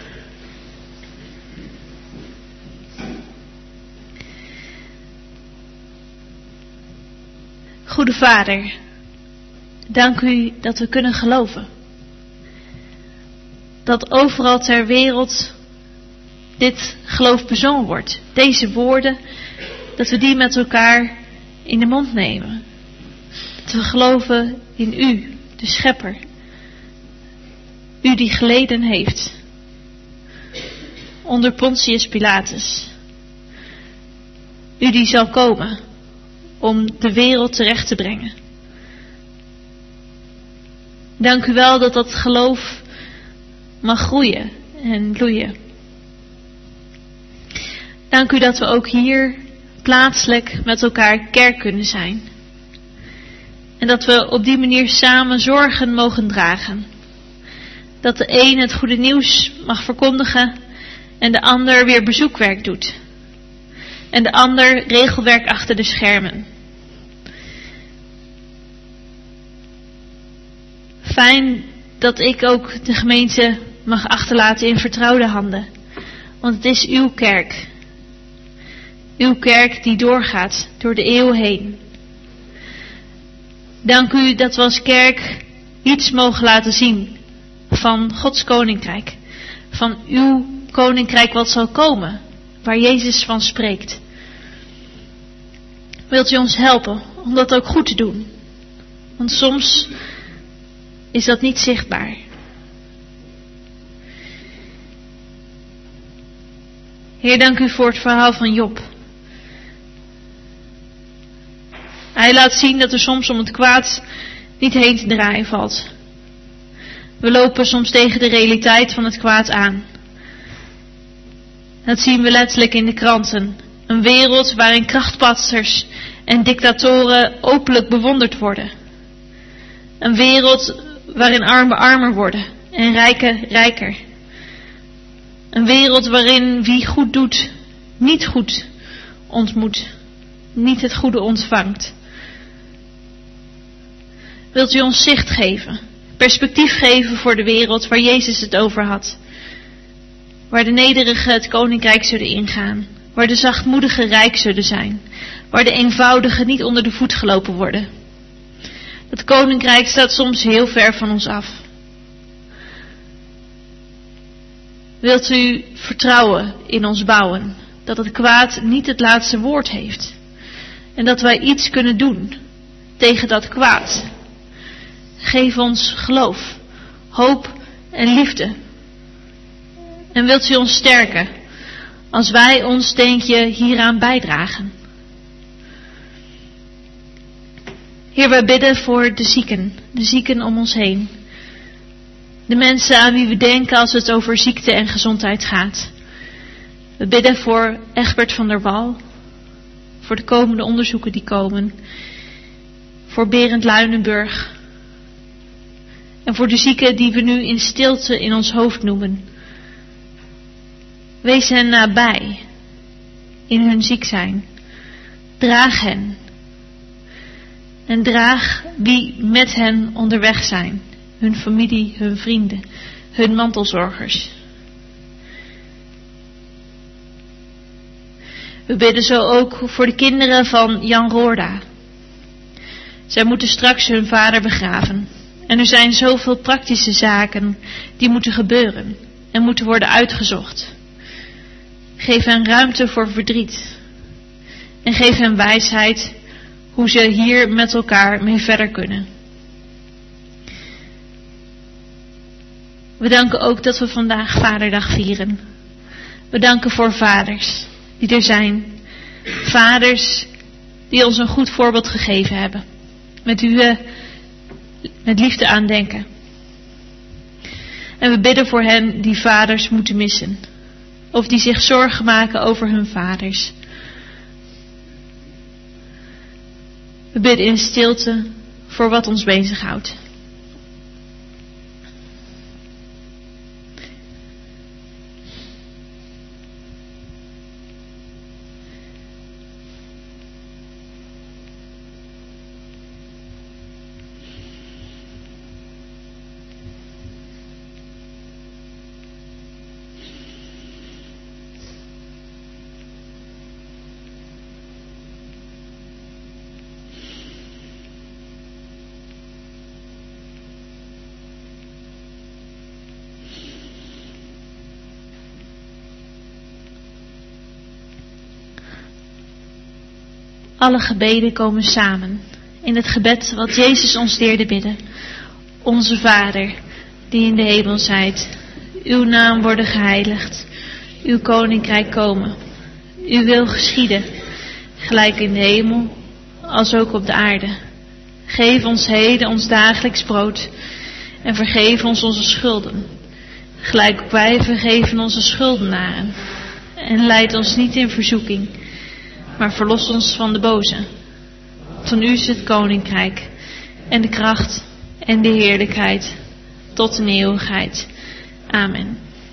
Goede Vader, dank u dat we kunnen geloven. Dat overal ter wereld dit geloof bezongen wordt. Deze woorden, dat we die met elkaar in de mond nemen. Dat we geloven in u, de Schepper. U die geleden heeft. Onder Pontius Pilatus. U die zal komen om de wereld terecht te brengen. Dank u wel dat dat geloof mag groeien en bloeien. Dank u dat we ook hier plaatselijk met elkaar kerk kunnen zijn. En dat we op die manier samen zorgen mogen dragen. Dat de een het goede nieuws mag verkondigen en de ander weer bezoekwerk doet. En de ander regelwerk achter de schermen. Fijn dat ik ook de gemeente mag achterlaten in vertrouwde handen. Want het is uw kerk. Uw kerk die doorgaat door de eeuw heen. Dank u dat we als kerk iets mogen laten zien van Gods koninkrijk. Van uw koninkrijk wat zal komen, waar Jezus van spreekt. Wilt u ons helpen om dat ook goed te doen? Want soms is dat niet zichtbaar. Heer, dank u voor het verhaal van Job. Hij laat zien dat er soms om het kwaad niet heen te draaien valt. We lopen soms tegen de realiteit van het kwaad aan. Dat zien we letterlijk in de kranten. Een wereld waarin krachtpatsers en dictatoren openlijk bewonderd worden. Een wereld waarin armen armer worden en rijken rijker. Een wereld waarin wie goed doet, niet goed ontmoet, niet het goede ontvangt. Wilt u ons zicht geven, perspectief geven voor de wereld waar Jezus het over had. Waar de nederigen het koninkrijk zullen ingaan, waar de zachtmoedigen rijk zullen zijn, waar de eenvoudigen niet onder de voet gelopen worden. Het koninkrijk staat soms heel ver van ons af. Wilt u vertrouwen in ons bouwen, dat het kwaad niet het laatste woord heeft. En dat wij iets kunnen doen tegen dat kwaad. Geef ons geloof, hoop en liefde. En wilt u ons sterken als wij ons steentje hieraan bijdragen. Heer, wij bidden voor de zieken om ons heen. De mensen aan wie we denken als het over ziekte en gezondheid gaat. We bidden voor Egbert van der Wal. Voor de komende onderzoeken die komen. Voor Berend Luinenburg. En voor de zieken die we nu in stilte in ons hoofd noemen. Wees hen nabij. In hun ziek zijn. Draag hen. En draag wie met hen onderweg zijn. Hun familie, hun vrienden, hun mantelzorgers. We bidden zo ook voor de kinderen van Jan Roorda. Zij moeten straks hun vader begraven. En er zijn zoveel praktische zaken die moeten gebeuren en moeten worden uitgezocht. Geef hen ruimte voor verdriet. En geef hen wijsheid hoe ze hier met elkaar mee verder kunnen. We danken ook dat we vandaag Vaderdag vieren. We danken voor vaders die er zijn. Vaders die ons een goed voorbeeld gegeven hebben. Met wie we met liefde aandenken. En we bidden voor hen die vaders moeten missen. Of die zich zorgen maken over hun vaders. We bidden in stilte voor wat ons bezighoudt. Alle gebeden komen samen in het gebed wat Jezus ons leerde bidden. Onze Vader, die in de hemel zijt, uw naam worden geheiligd, uw koninkrijk komen, uw wil geschieden, gelijk in de hemel, als ook op de aarde. Geef ons heden ons dagelijks brood en vergeef ons onze schulden, Gelijk ook wij vergeven onze schuldenaren. En leid ons niet in verzoeking, maar verlos ons van de boze. Van u is het koninkrijk en de kracht en de heerlijkheid tot in eeuwigheid. Amen.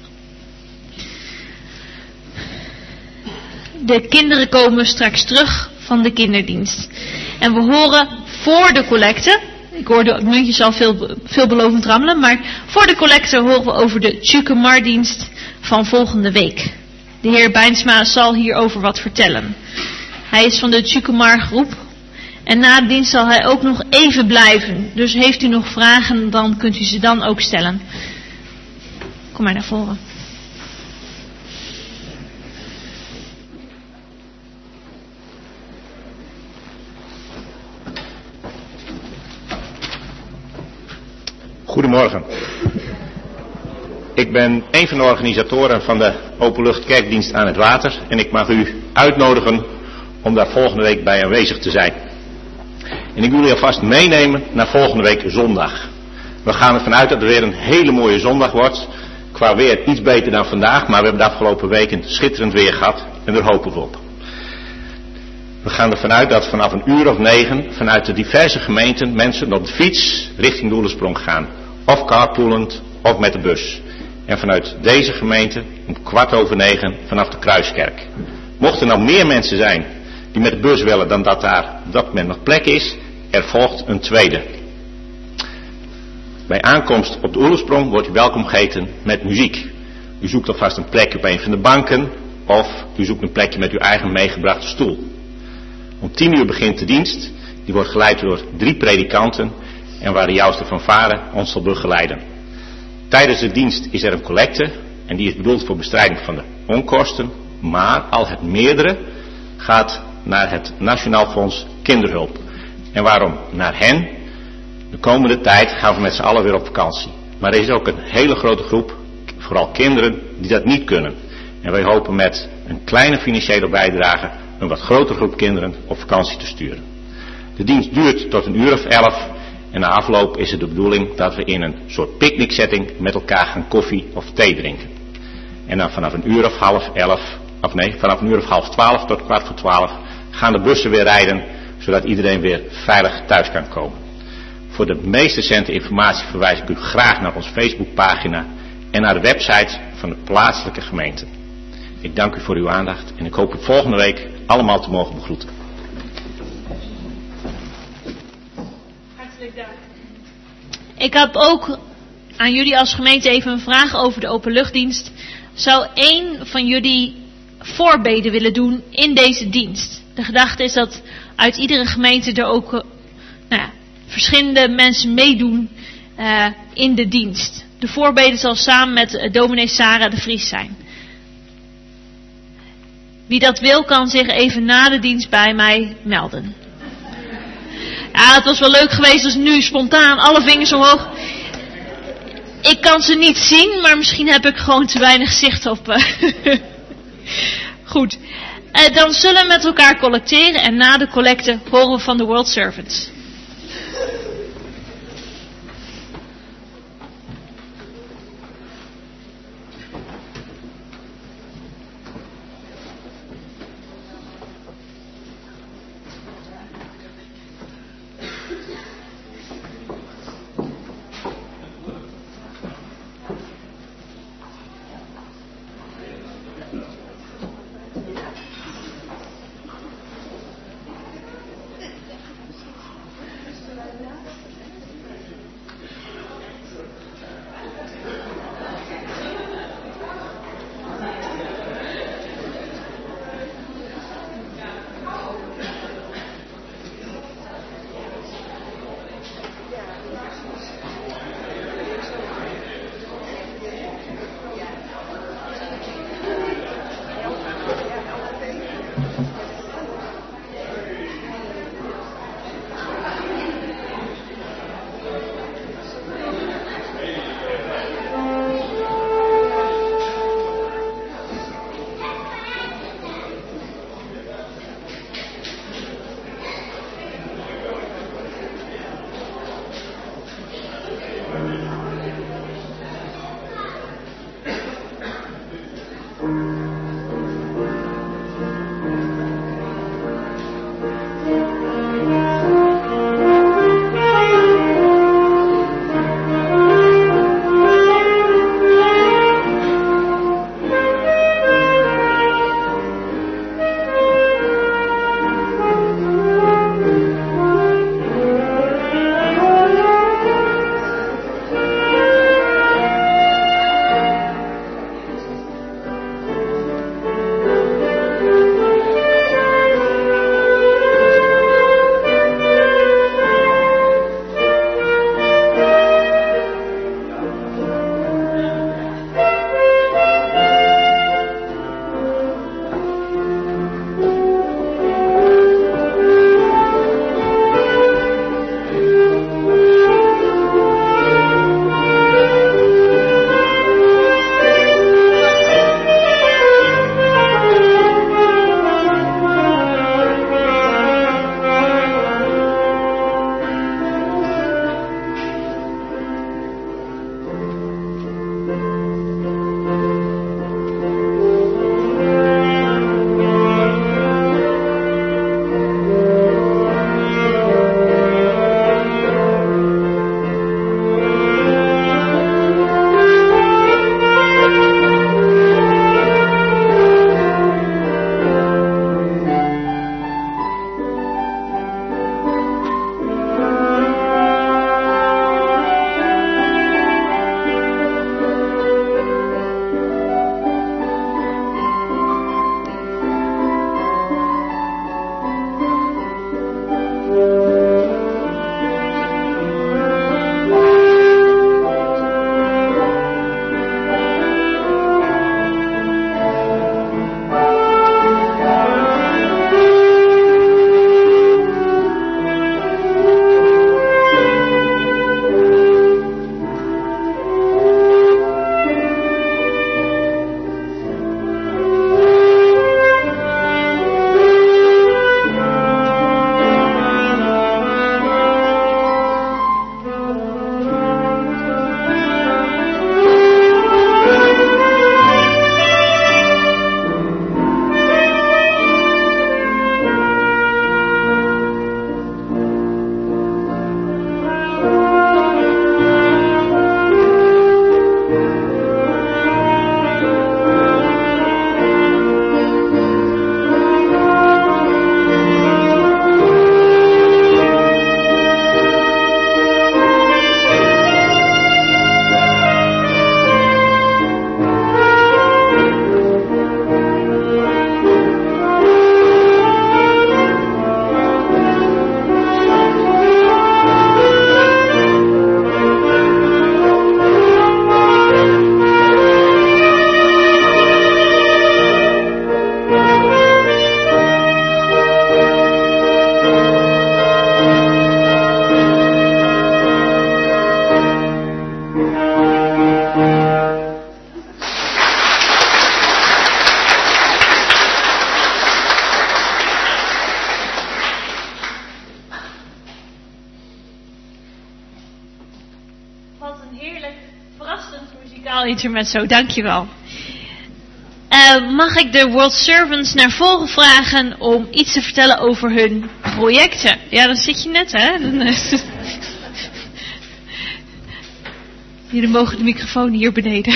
De kinderen komen straks terug van de kinderdienst. En we horen voor de collecte, ik hoor de muntjes al veelbelovend rammelen, maar voor de collecte horen we over de Tjuckemardienst van volgende week. De heer Bijnsma zal hierover wat vertellen. Hij is van de Tjuckemar groep. En na de dienst zal hij ook nog even blijven. Dus heeft u nog vragen, dan kunt u ze dan ook stellen. Kom maar naar voren.
Goedemorgen. Ik ben een van de organisatoren van de Openlucht-kerkdienst aan het water en ik mag u uitnodigen om daar volgende week bij aanwezig te zijn. En ik wil u alvast meenemen naar volgende week zondag. We gaan ervan uit dat het weer een hele mooie zondag wordt. Qua weer iets beter dan vandaag, maar we hebben de afgelopen weken schitterend weer gehad en daar hopen we op. We gaan ervan uit dat vanaf 9:00 vanuit de diverse gemeenten mensen op de fiets richting de Oelersprong gaan. Of carpoolend of met de bus. En vanuit deze gemeente om 9:15 vanaf de Kruiskerk. Mochten er nou meer mensen zijn die met de bus willen dan dat daar op dat moment nog plek is, er volgt een tweede. Bij aankomst op de Oelersprong wordt u welkom geheten met muziek. U zoekt alvast een plekje op een van de banken of u zoekt een plekje met uw eigen meegebrachte stoel. Om 10:00 begint de dienst. Die wordt geleid door 3 predikanten en waar de jouwste fanfare ons zal begeleiden. Tijdens de dienst is er een collecte en die is bedoeld voor bestrijding van de onkosten. Maar al het meerdere gaat naar het Nationaal Fonds Kinderhulp. En waarom naar hen? De komende tijd gaan we met z'n allen weer op vakantie. Maar er is ook een hele grote groep, vooral kinderen, die dat niet kunnen. En wij hopen met een kleine financiële bijdrage een wat grotere groep kinderen op vakantie te sturen. De dienst duurt tot 11:00 en na afloop is het de bedoeling dat we in een soort picknicksetting met elkaar gaan koffie of thee drinken. En dan vanaf 11:30 tot 11:15 gaan de bussen weer rijden, zodat iedereen weer veilig thuis kan komen. Voor de meest recente informatie verwijs ik u graag naar onze Facebookpagina en naar de website van de plaatselijke gemeente. Ik dank u voor uw aandacht en ik hoop u volgende week allemaal te mogen begroeten.
Hartelijk dank. Ik heb ook aan jullie als gemeente even een vraag over de openluchtdienst. Zou één van jullie voorbeden willen doen in deze dienst? De gedachte is dat uit iedere gemeente er ook verschillende mensen meedoen in de dienst. De voorbeden zal samen met dominee Sarah de Vries zijn. Wie dat wil, kan zich even na de dienst bij mij melden. Ja, het was wel leuk geweest als nu spontaan alle vingers omhoog. Ik kan ze niet zien, maar misschien heb ik gewoon te weinig zicht op. Goed. Dan zullen we met elkaar collecteren en na de collecte horen we van de World Servants. Wat een heerlijk, verrassend muzikaal intermezzo, dankjewel. Mag ik de World Servants naar voren vragen om iets te vertellen over hun projecten? Ja, dan zit je net, hè? Jullie mogen de microfoon hier beneden.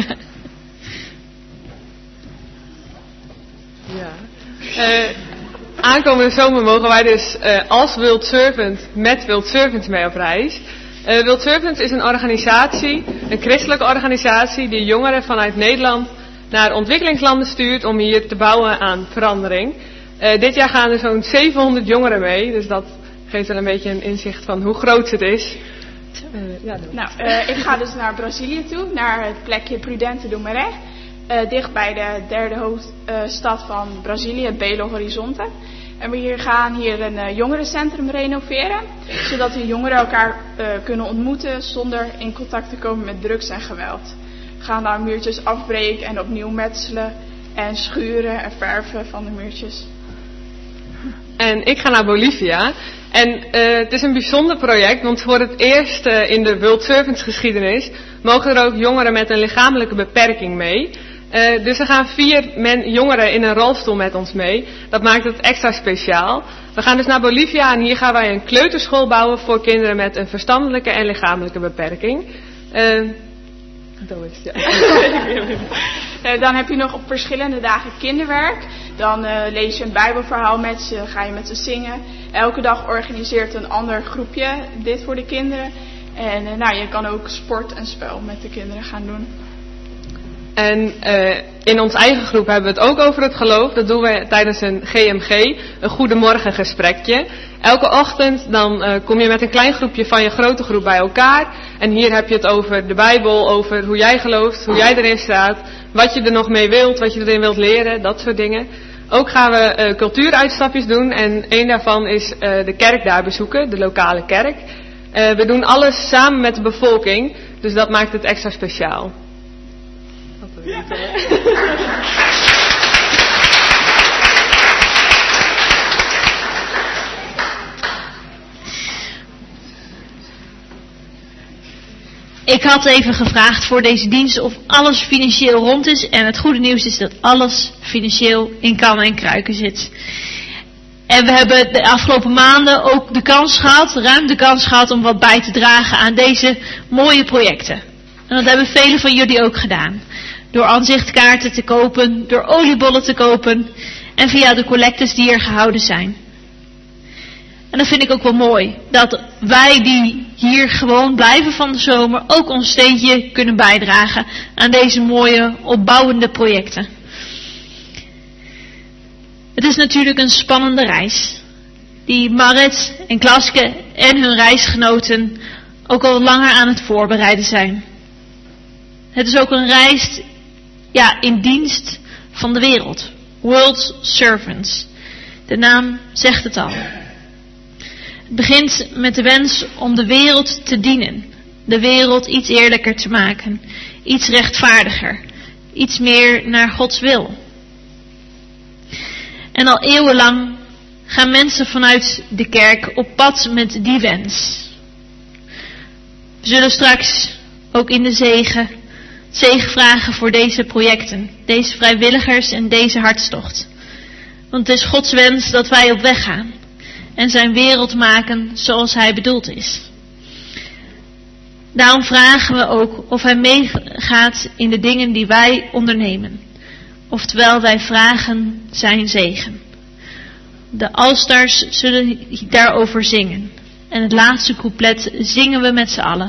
Aankomende zomer mogen wij dus als World Servant met World Servants mee op reis. World Servants is een organisatie, een christelijke organisatie die jongeren vanuit Nederland naar ontwikkelingslanden stuurt om hier te bouwen aan verandering. Dit jaar gaan er zo'n 700 jongeren mee, dus dat geeft wel een beetje een inzicht van hoe groot het is.
Ik ga dus naar Brazilië toe, naar het plekje Prudente do Maré, dicht bij de derde hoofdstad van Brazilië, Belo Horizonte. En we gaan hier een jongerencentrum renoveren, zodat de jongeren elkaar kunnen ontmoeten zonder in contact te komen met drugs en geweld. We gaan daar muurtjes afbreken en opnieuw metselen en schuren en verven van de muurtjes.
En ik ga naar Bolivia. En het is een bijzonder project, want voor het eerst in de World Servants geschiedenis mogen er ook jongeren met een lichamelijke beperking mee. Dus er gaan 4 jongeren in een rolstoel met ons mee. Dat maakt het extra speciaal. We gaan dus naar Bolivia en hier gaan wij een kleuterschool bouwen voor kinderen met een verstandelijke en lichamelijke beperking.
Dan heb je nog op verschillende dagen kinderwerk. Dan lees je een bijbelverhaal met ze, ga je met ze zingen. Elke dag organiseert een ander groepje dit voor de kinderen. En je kan ook sport en spel met de kinderen gaan doen.
En in ons eigen groep hebben we het ook over het geloof. Dat doen we tijdens een GMG, een goedemorgen gesprekje. Elke ochtend dan kom je met een klein groepje van je grote groep bij elkaar. En hier heb je het over de Bijbel, over hoe jij gelooft, hoe jij erin staat. Wat je er nog mee wilt, wat je erin wilt leren, dat soort dingen. Ook gaan we cultuuruitstapjes doen en één daarvan is de kerk daar bezoeken, de lokale kerk. We doen alles samen met de bevolking, dus dat maakt het extra speciaal. Ja.
Ik had even gevraagd voor deze dienst of alles financieel rond is. En het goede nieuws is dat alles financieel in kannen en kruiken zit. En we hebben de afgelopen maanden ook ruim de kans gehad om wat bij te dragen aan deze mooie projecten. En dat hebben velen van jullie ook gedaan. Door aanzichtkaarten te kopen, door oliebollen te kopen en via de collectes die er gehouden zijn. En dat vind ik ook wel mooi, dat wij die hier gewoon blijven van de zomer ook ons steentje kunnen bijdragen aan deze mooie opbouwende projecten. Het is natuurlijk een spannende reis, die Marit en Klaske en hun reisgenoten ook al langer aan het voorbereiden zijn. Het is ook een reis in dienst van de wereld. World Servants. De naam zegt het al. Het begint met de wens om de wereld te dienen. De wereld iets eerlijker te maken. Iets rechtvaardiger. Iets meer naar Gods wil. En al eeuwenlang gaan mensen vanuit de kerk op pad met die wens. We zullen straks ook in de zegen vragen voor deze projecten, deze vrijwilligers en deze hartstocht. Want het is Gods wens dat wij op weg gaan en zijn wereld maken zoals hij bedoeld is. Daarom vragen we ook of hij meegaat in de dingen die wij ondernemen. Oftewel wij vragen zijn zegen. De Alstars zullen daarover zingen. En het laatste couplet zingen we met z'n allen.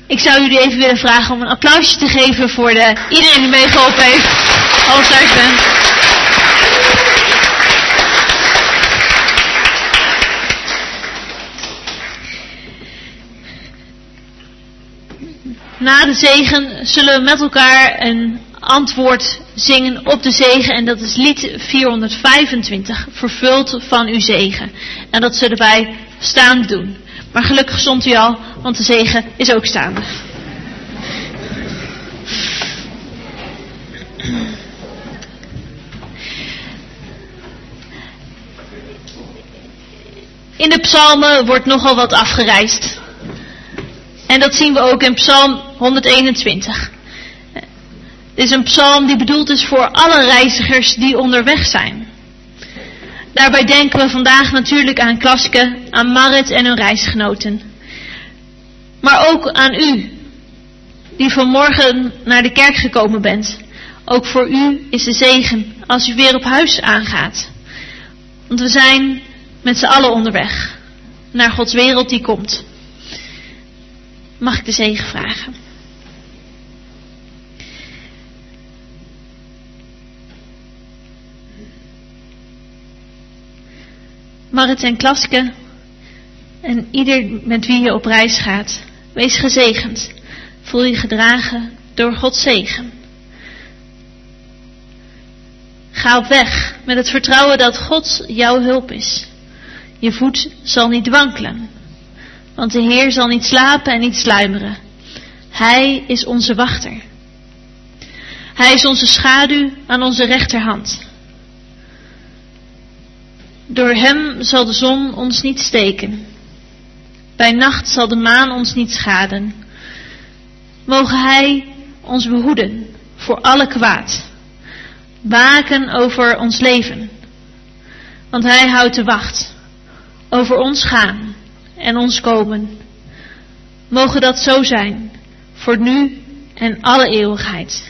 Ik zou jullie even willen vragen om een applausje te geven voor iedereen die meegeholpen heeft. Als thuis bent. Na de zegen zullen we met elkaar een antwoord zingen op de zegen. En dat is lied 425, vervuld van uw zegen. En dat zullen wij staand doen. Maar gelukkig stond u al, want de zegen is ook staande. In de psalmen wordt nogal wat afgereisd. En dat zien we ook in psalm 121. Dit is een psalm die bedoeld is voor alle reizigers die onderweg zijn. Daarbij denken we vandaag natuurlijk aan Klaske, aan Marit en hun reisgenoten. Maar ook aan u, die vanmorgen naar de kerk gekomen bent. Ook voor u is de zegen als u weer op huis aangaat. Want we zijn met z'n allen onderweg naar Gods wereld die komt. Mag ik de zegen vragen? Marit en Klaske en ieder met wie je op reis gaat, wees gezegend. Voel je gedragen door Gods zegen. Ga op weg met het vertrouwen dat God jouw hulp is. Je voet zal niet wankelen, want de Heer zal niet slapen en niet sluimeren. Hij is onze wachter. Hij is onze schaduw aan onze rechterhand. Door hem zal de zon ons niet steken. Bij nacht zal de maan ons niet schaden. Mogen hij ons behoeden voor alle kwaad. Waken over ons leven. Want hij houdt de wacht over ons gaan en ons komen. Mogen dat zo zijn voor nu en alle eeuwigheid.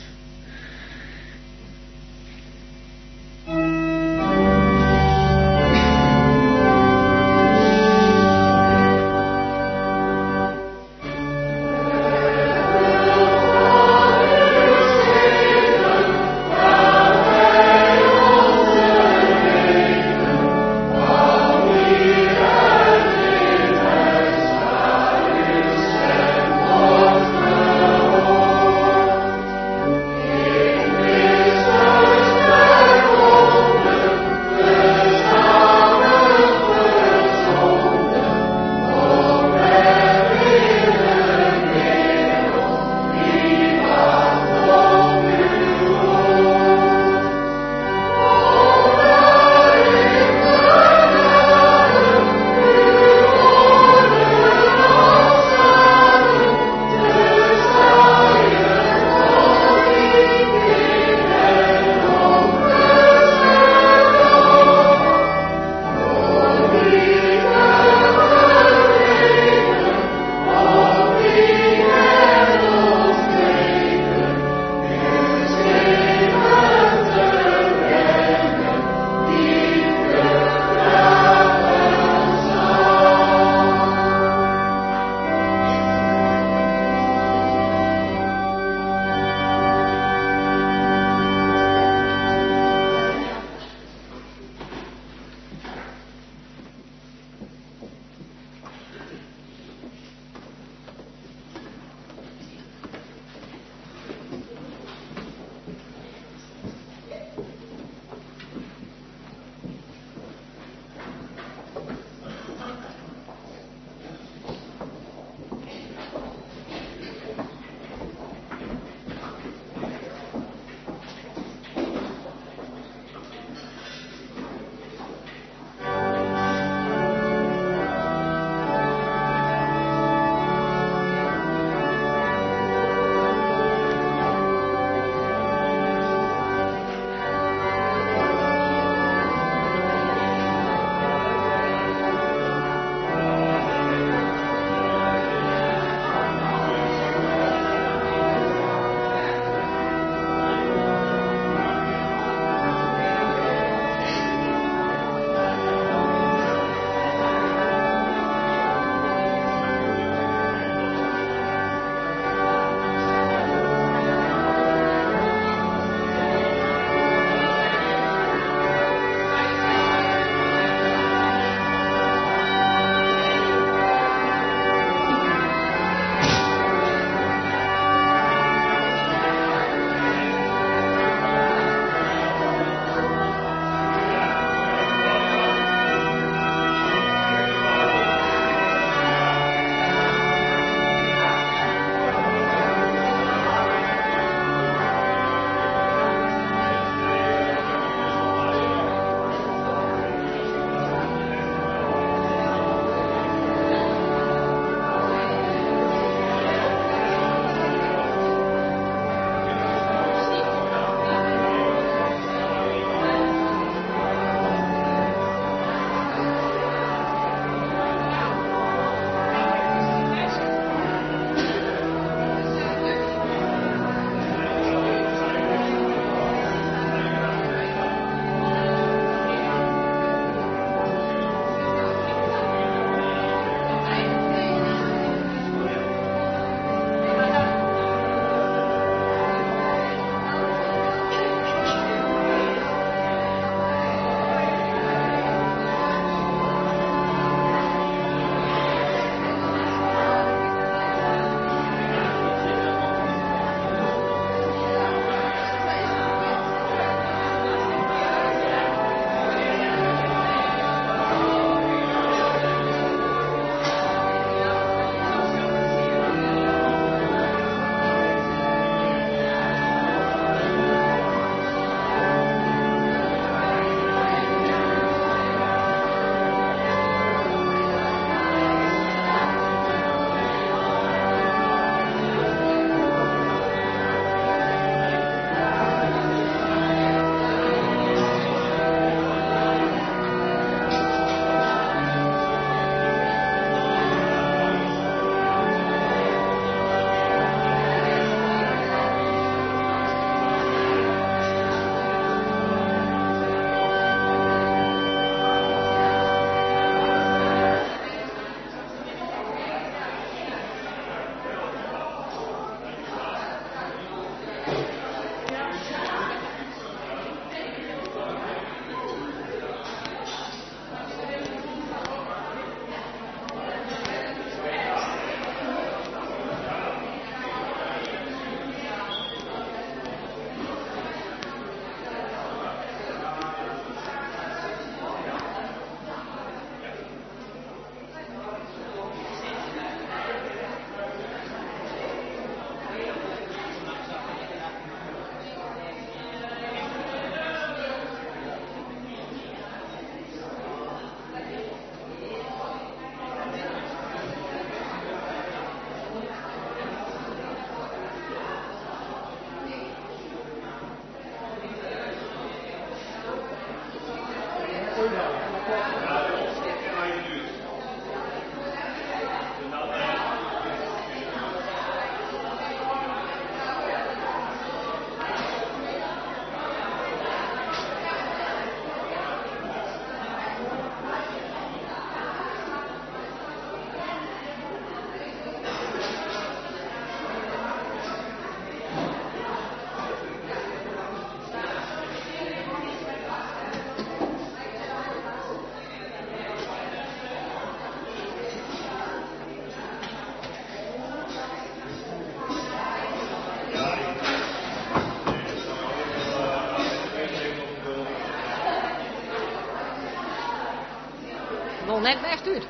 Nee, echt uit.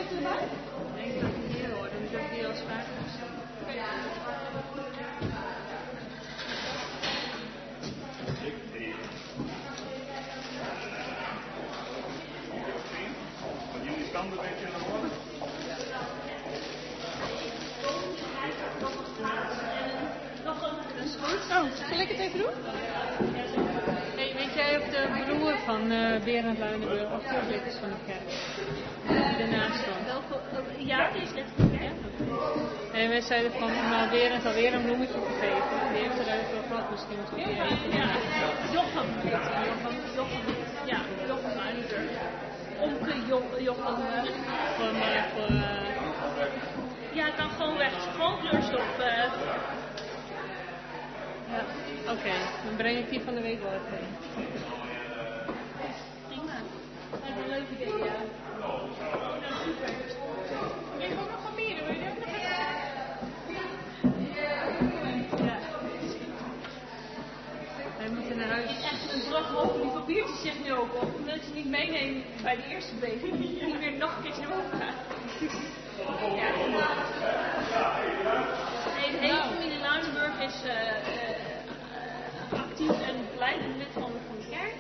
erbij?
Ik denk dat ik hier hoor, dan moet ik die als vraag stellen.
Jullie standen een beetje naar voren.
Oh, zal ik het even doen?
Hey, weet jij of de broer van Berend Luinenburg afzonderlijk is van de kerk? Daarnaast dan.
Ja, die is net van de kerk.
En wij zeiden van, maar Berend alweer een bloemetje gegeven. Die heeft er even wel gehad misschien.
Jochem heet hij. Jochem Luinenburg. Omke Jochem. Ja, kan gewoon weg. Gewoon kleurstof.
Ja, oké. Dan breng ik die van de week wel even heen.
Prima. Dat is een leuk idee, ja. Super.
Ik heb ook nog papieren, wil je die ook nog even?
Ja.
Wij moeten naar huis.
Echt een droog hoop die papiertjes zich nu ook op. Omdat je niet meeneemt bij de eerste beweging. Niet meer nog een keertje naar boven gaat. Ja. Nee, de hele familie Luinenburg is actief en leidend lid van de kerk.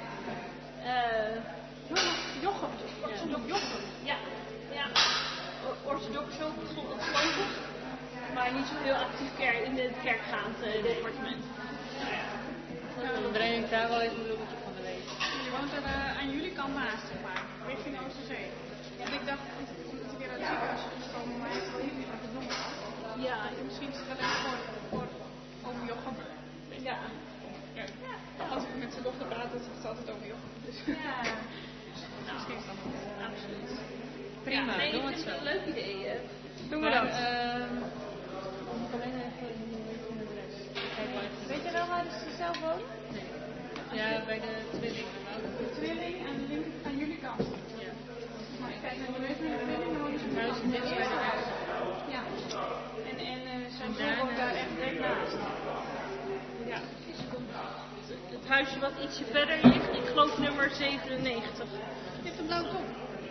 Jochem. Ja. Orthodox ook gelovig. Maar niet zo heel actief in het kerkgaand departement.
Dan breng ik daar wel even een bloemetje van de week.
Je woont er aan jullie kant naast, zeg maar. Richting Oosterzee. En ik dacht, omdat ik weer uit het ziekenhuis is gekomen, maar hij is wel hier uit de bloemen.
Ja,
Misschien is het wel even voor oom Jochem.
ja.
Ja. Als ik met zijn dochter praat, dan zegt ze altijd oom Jochem. Dus
Ja.
misschien is dat wel.
Absoluut.
Prima,
Nee,
doen
ik
we het
vind
zo.
het een leuk idee.
Doen we dat.
Ik moet alleen even een adres. Kijk wel even.
Weet je wel waar ze zelf wonen?
Nee. Ja, bij de tweelingen.
De tweeling aan jullie kant.
Ja.
Maar kijk, je weet met de tweeling, dan wonen ze
Huis is net bij de huis.
Ja. En zijn zoon woont daar echt direct naast.
Ja. Het huisje wat ietsje verder ligt, ik geloof nummer 97.
Je hebt een blauwe tong.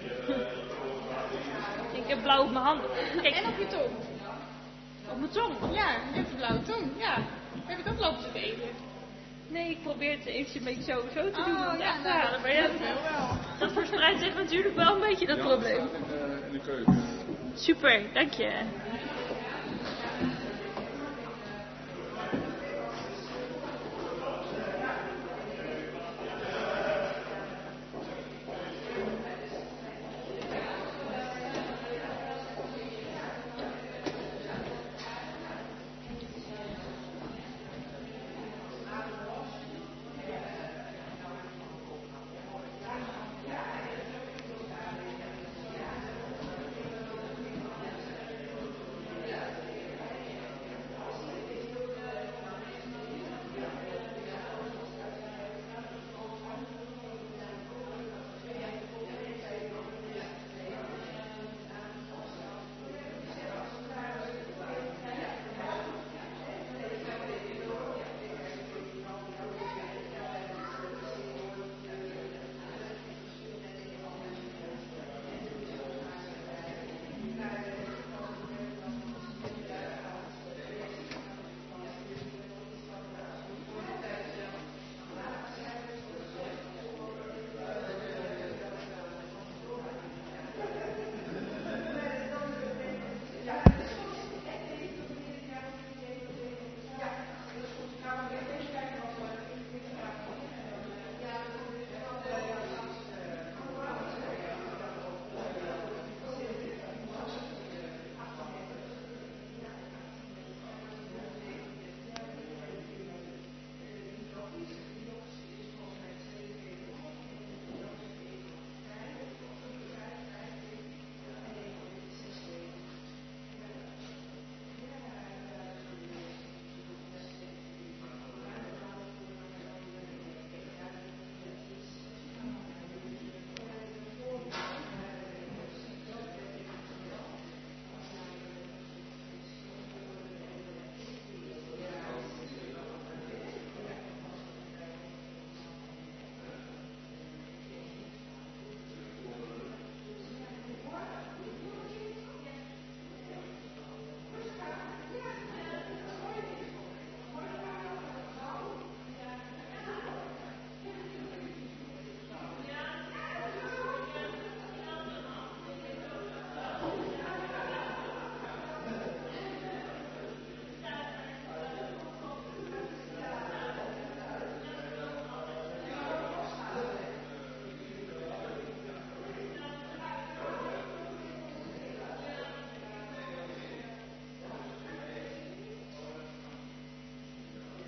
Ik heb blauw op mijn handen. Kijk,
En op je tong.
op mijn tong.
Ja, je hebt een blauwe tong. Ja. Heb je het ook lopen te eten?
Nee, ik probeer het eventjes een beetje zo te doen.
Oh,
om het
ja,
af te halen. Maar ja,
dat wil wel.
dat verspreidt zich natuurlijk wel een beetje, dat probleem.
In de keuken.
Super, dank je.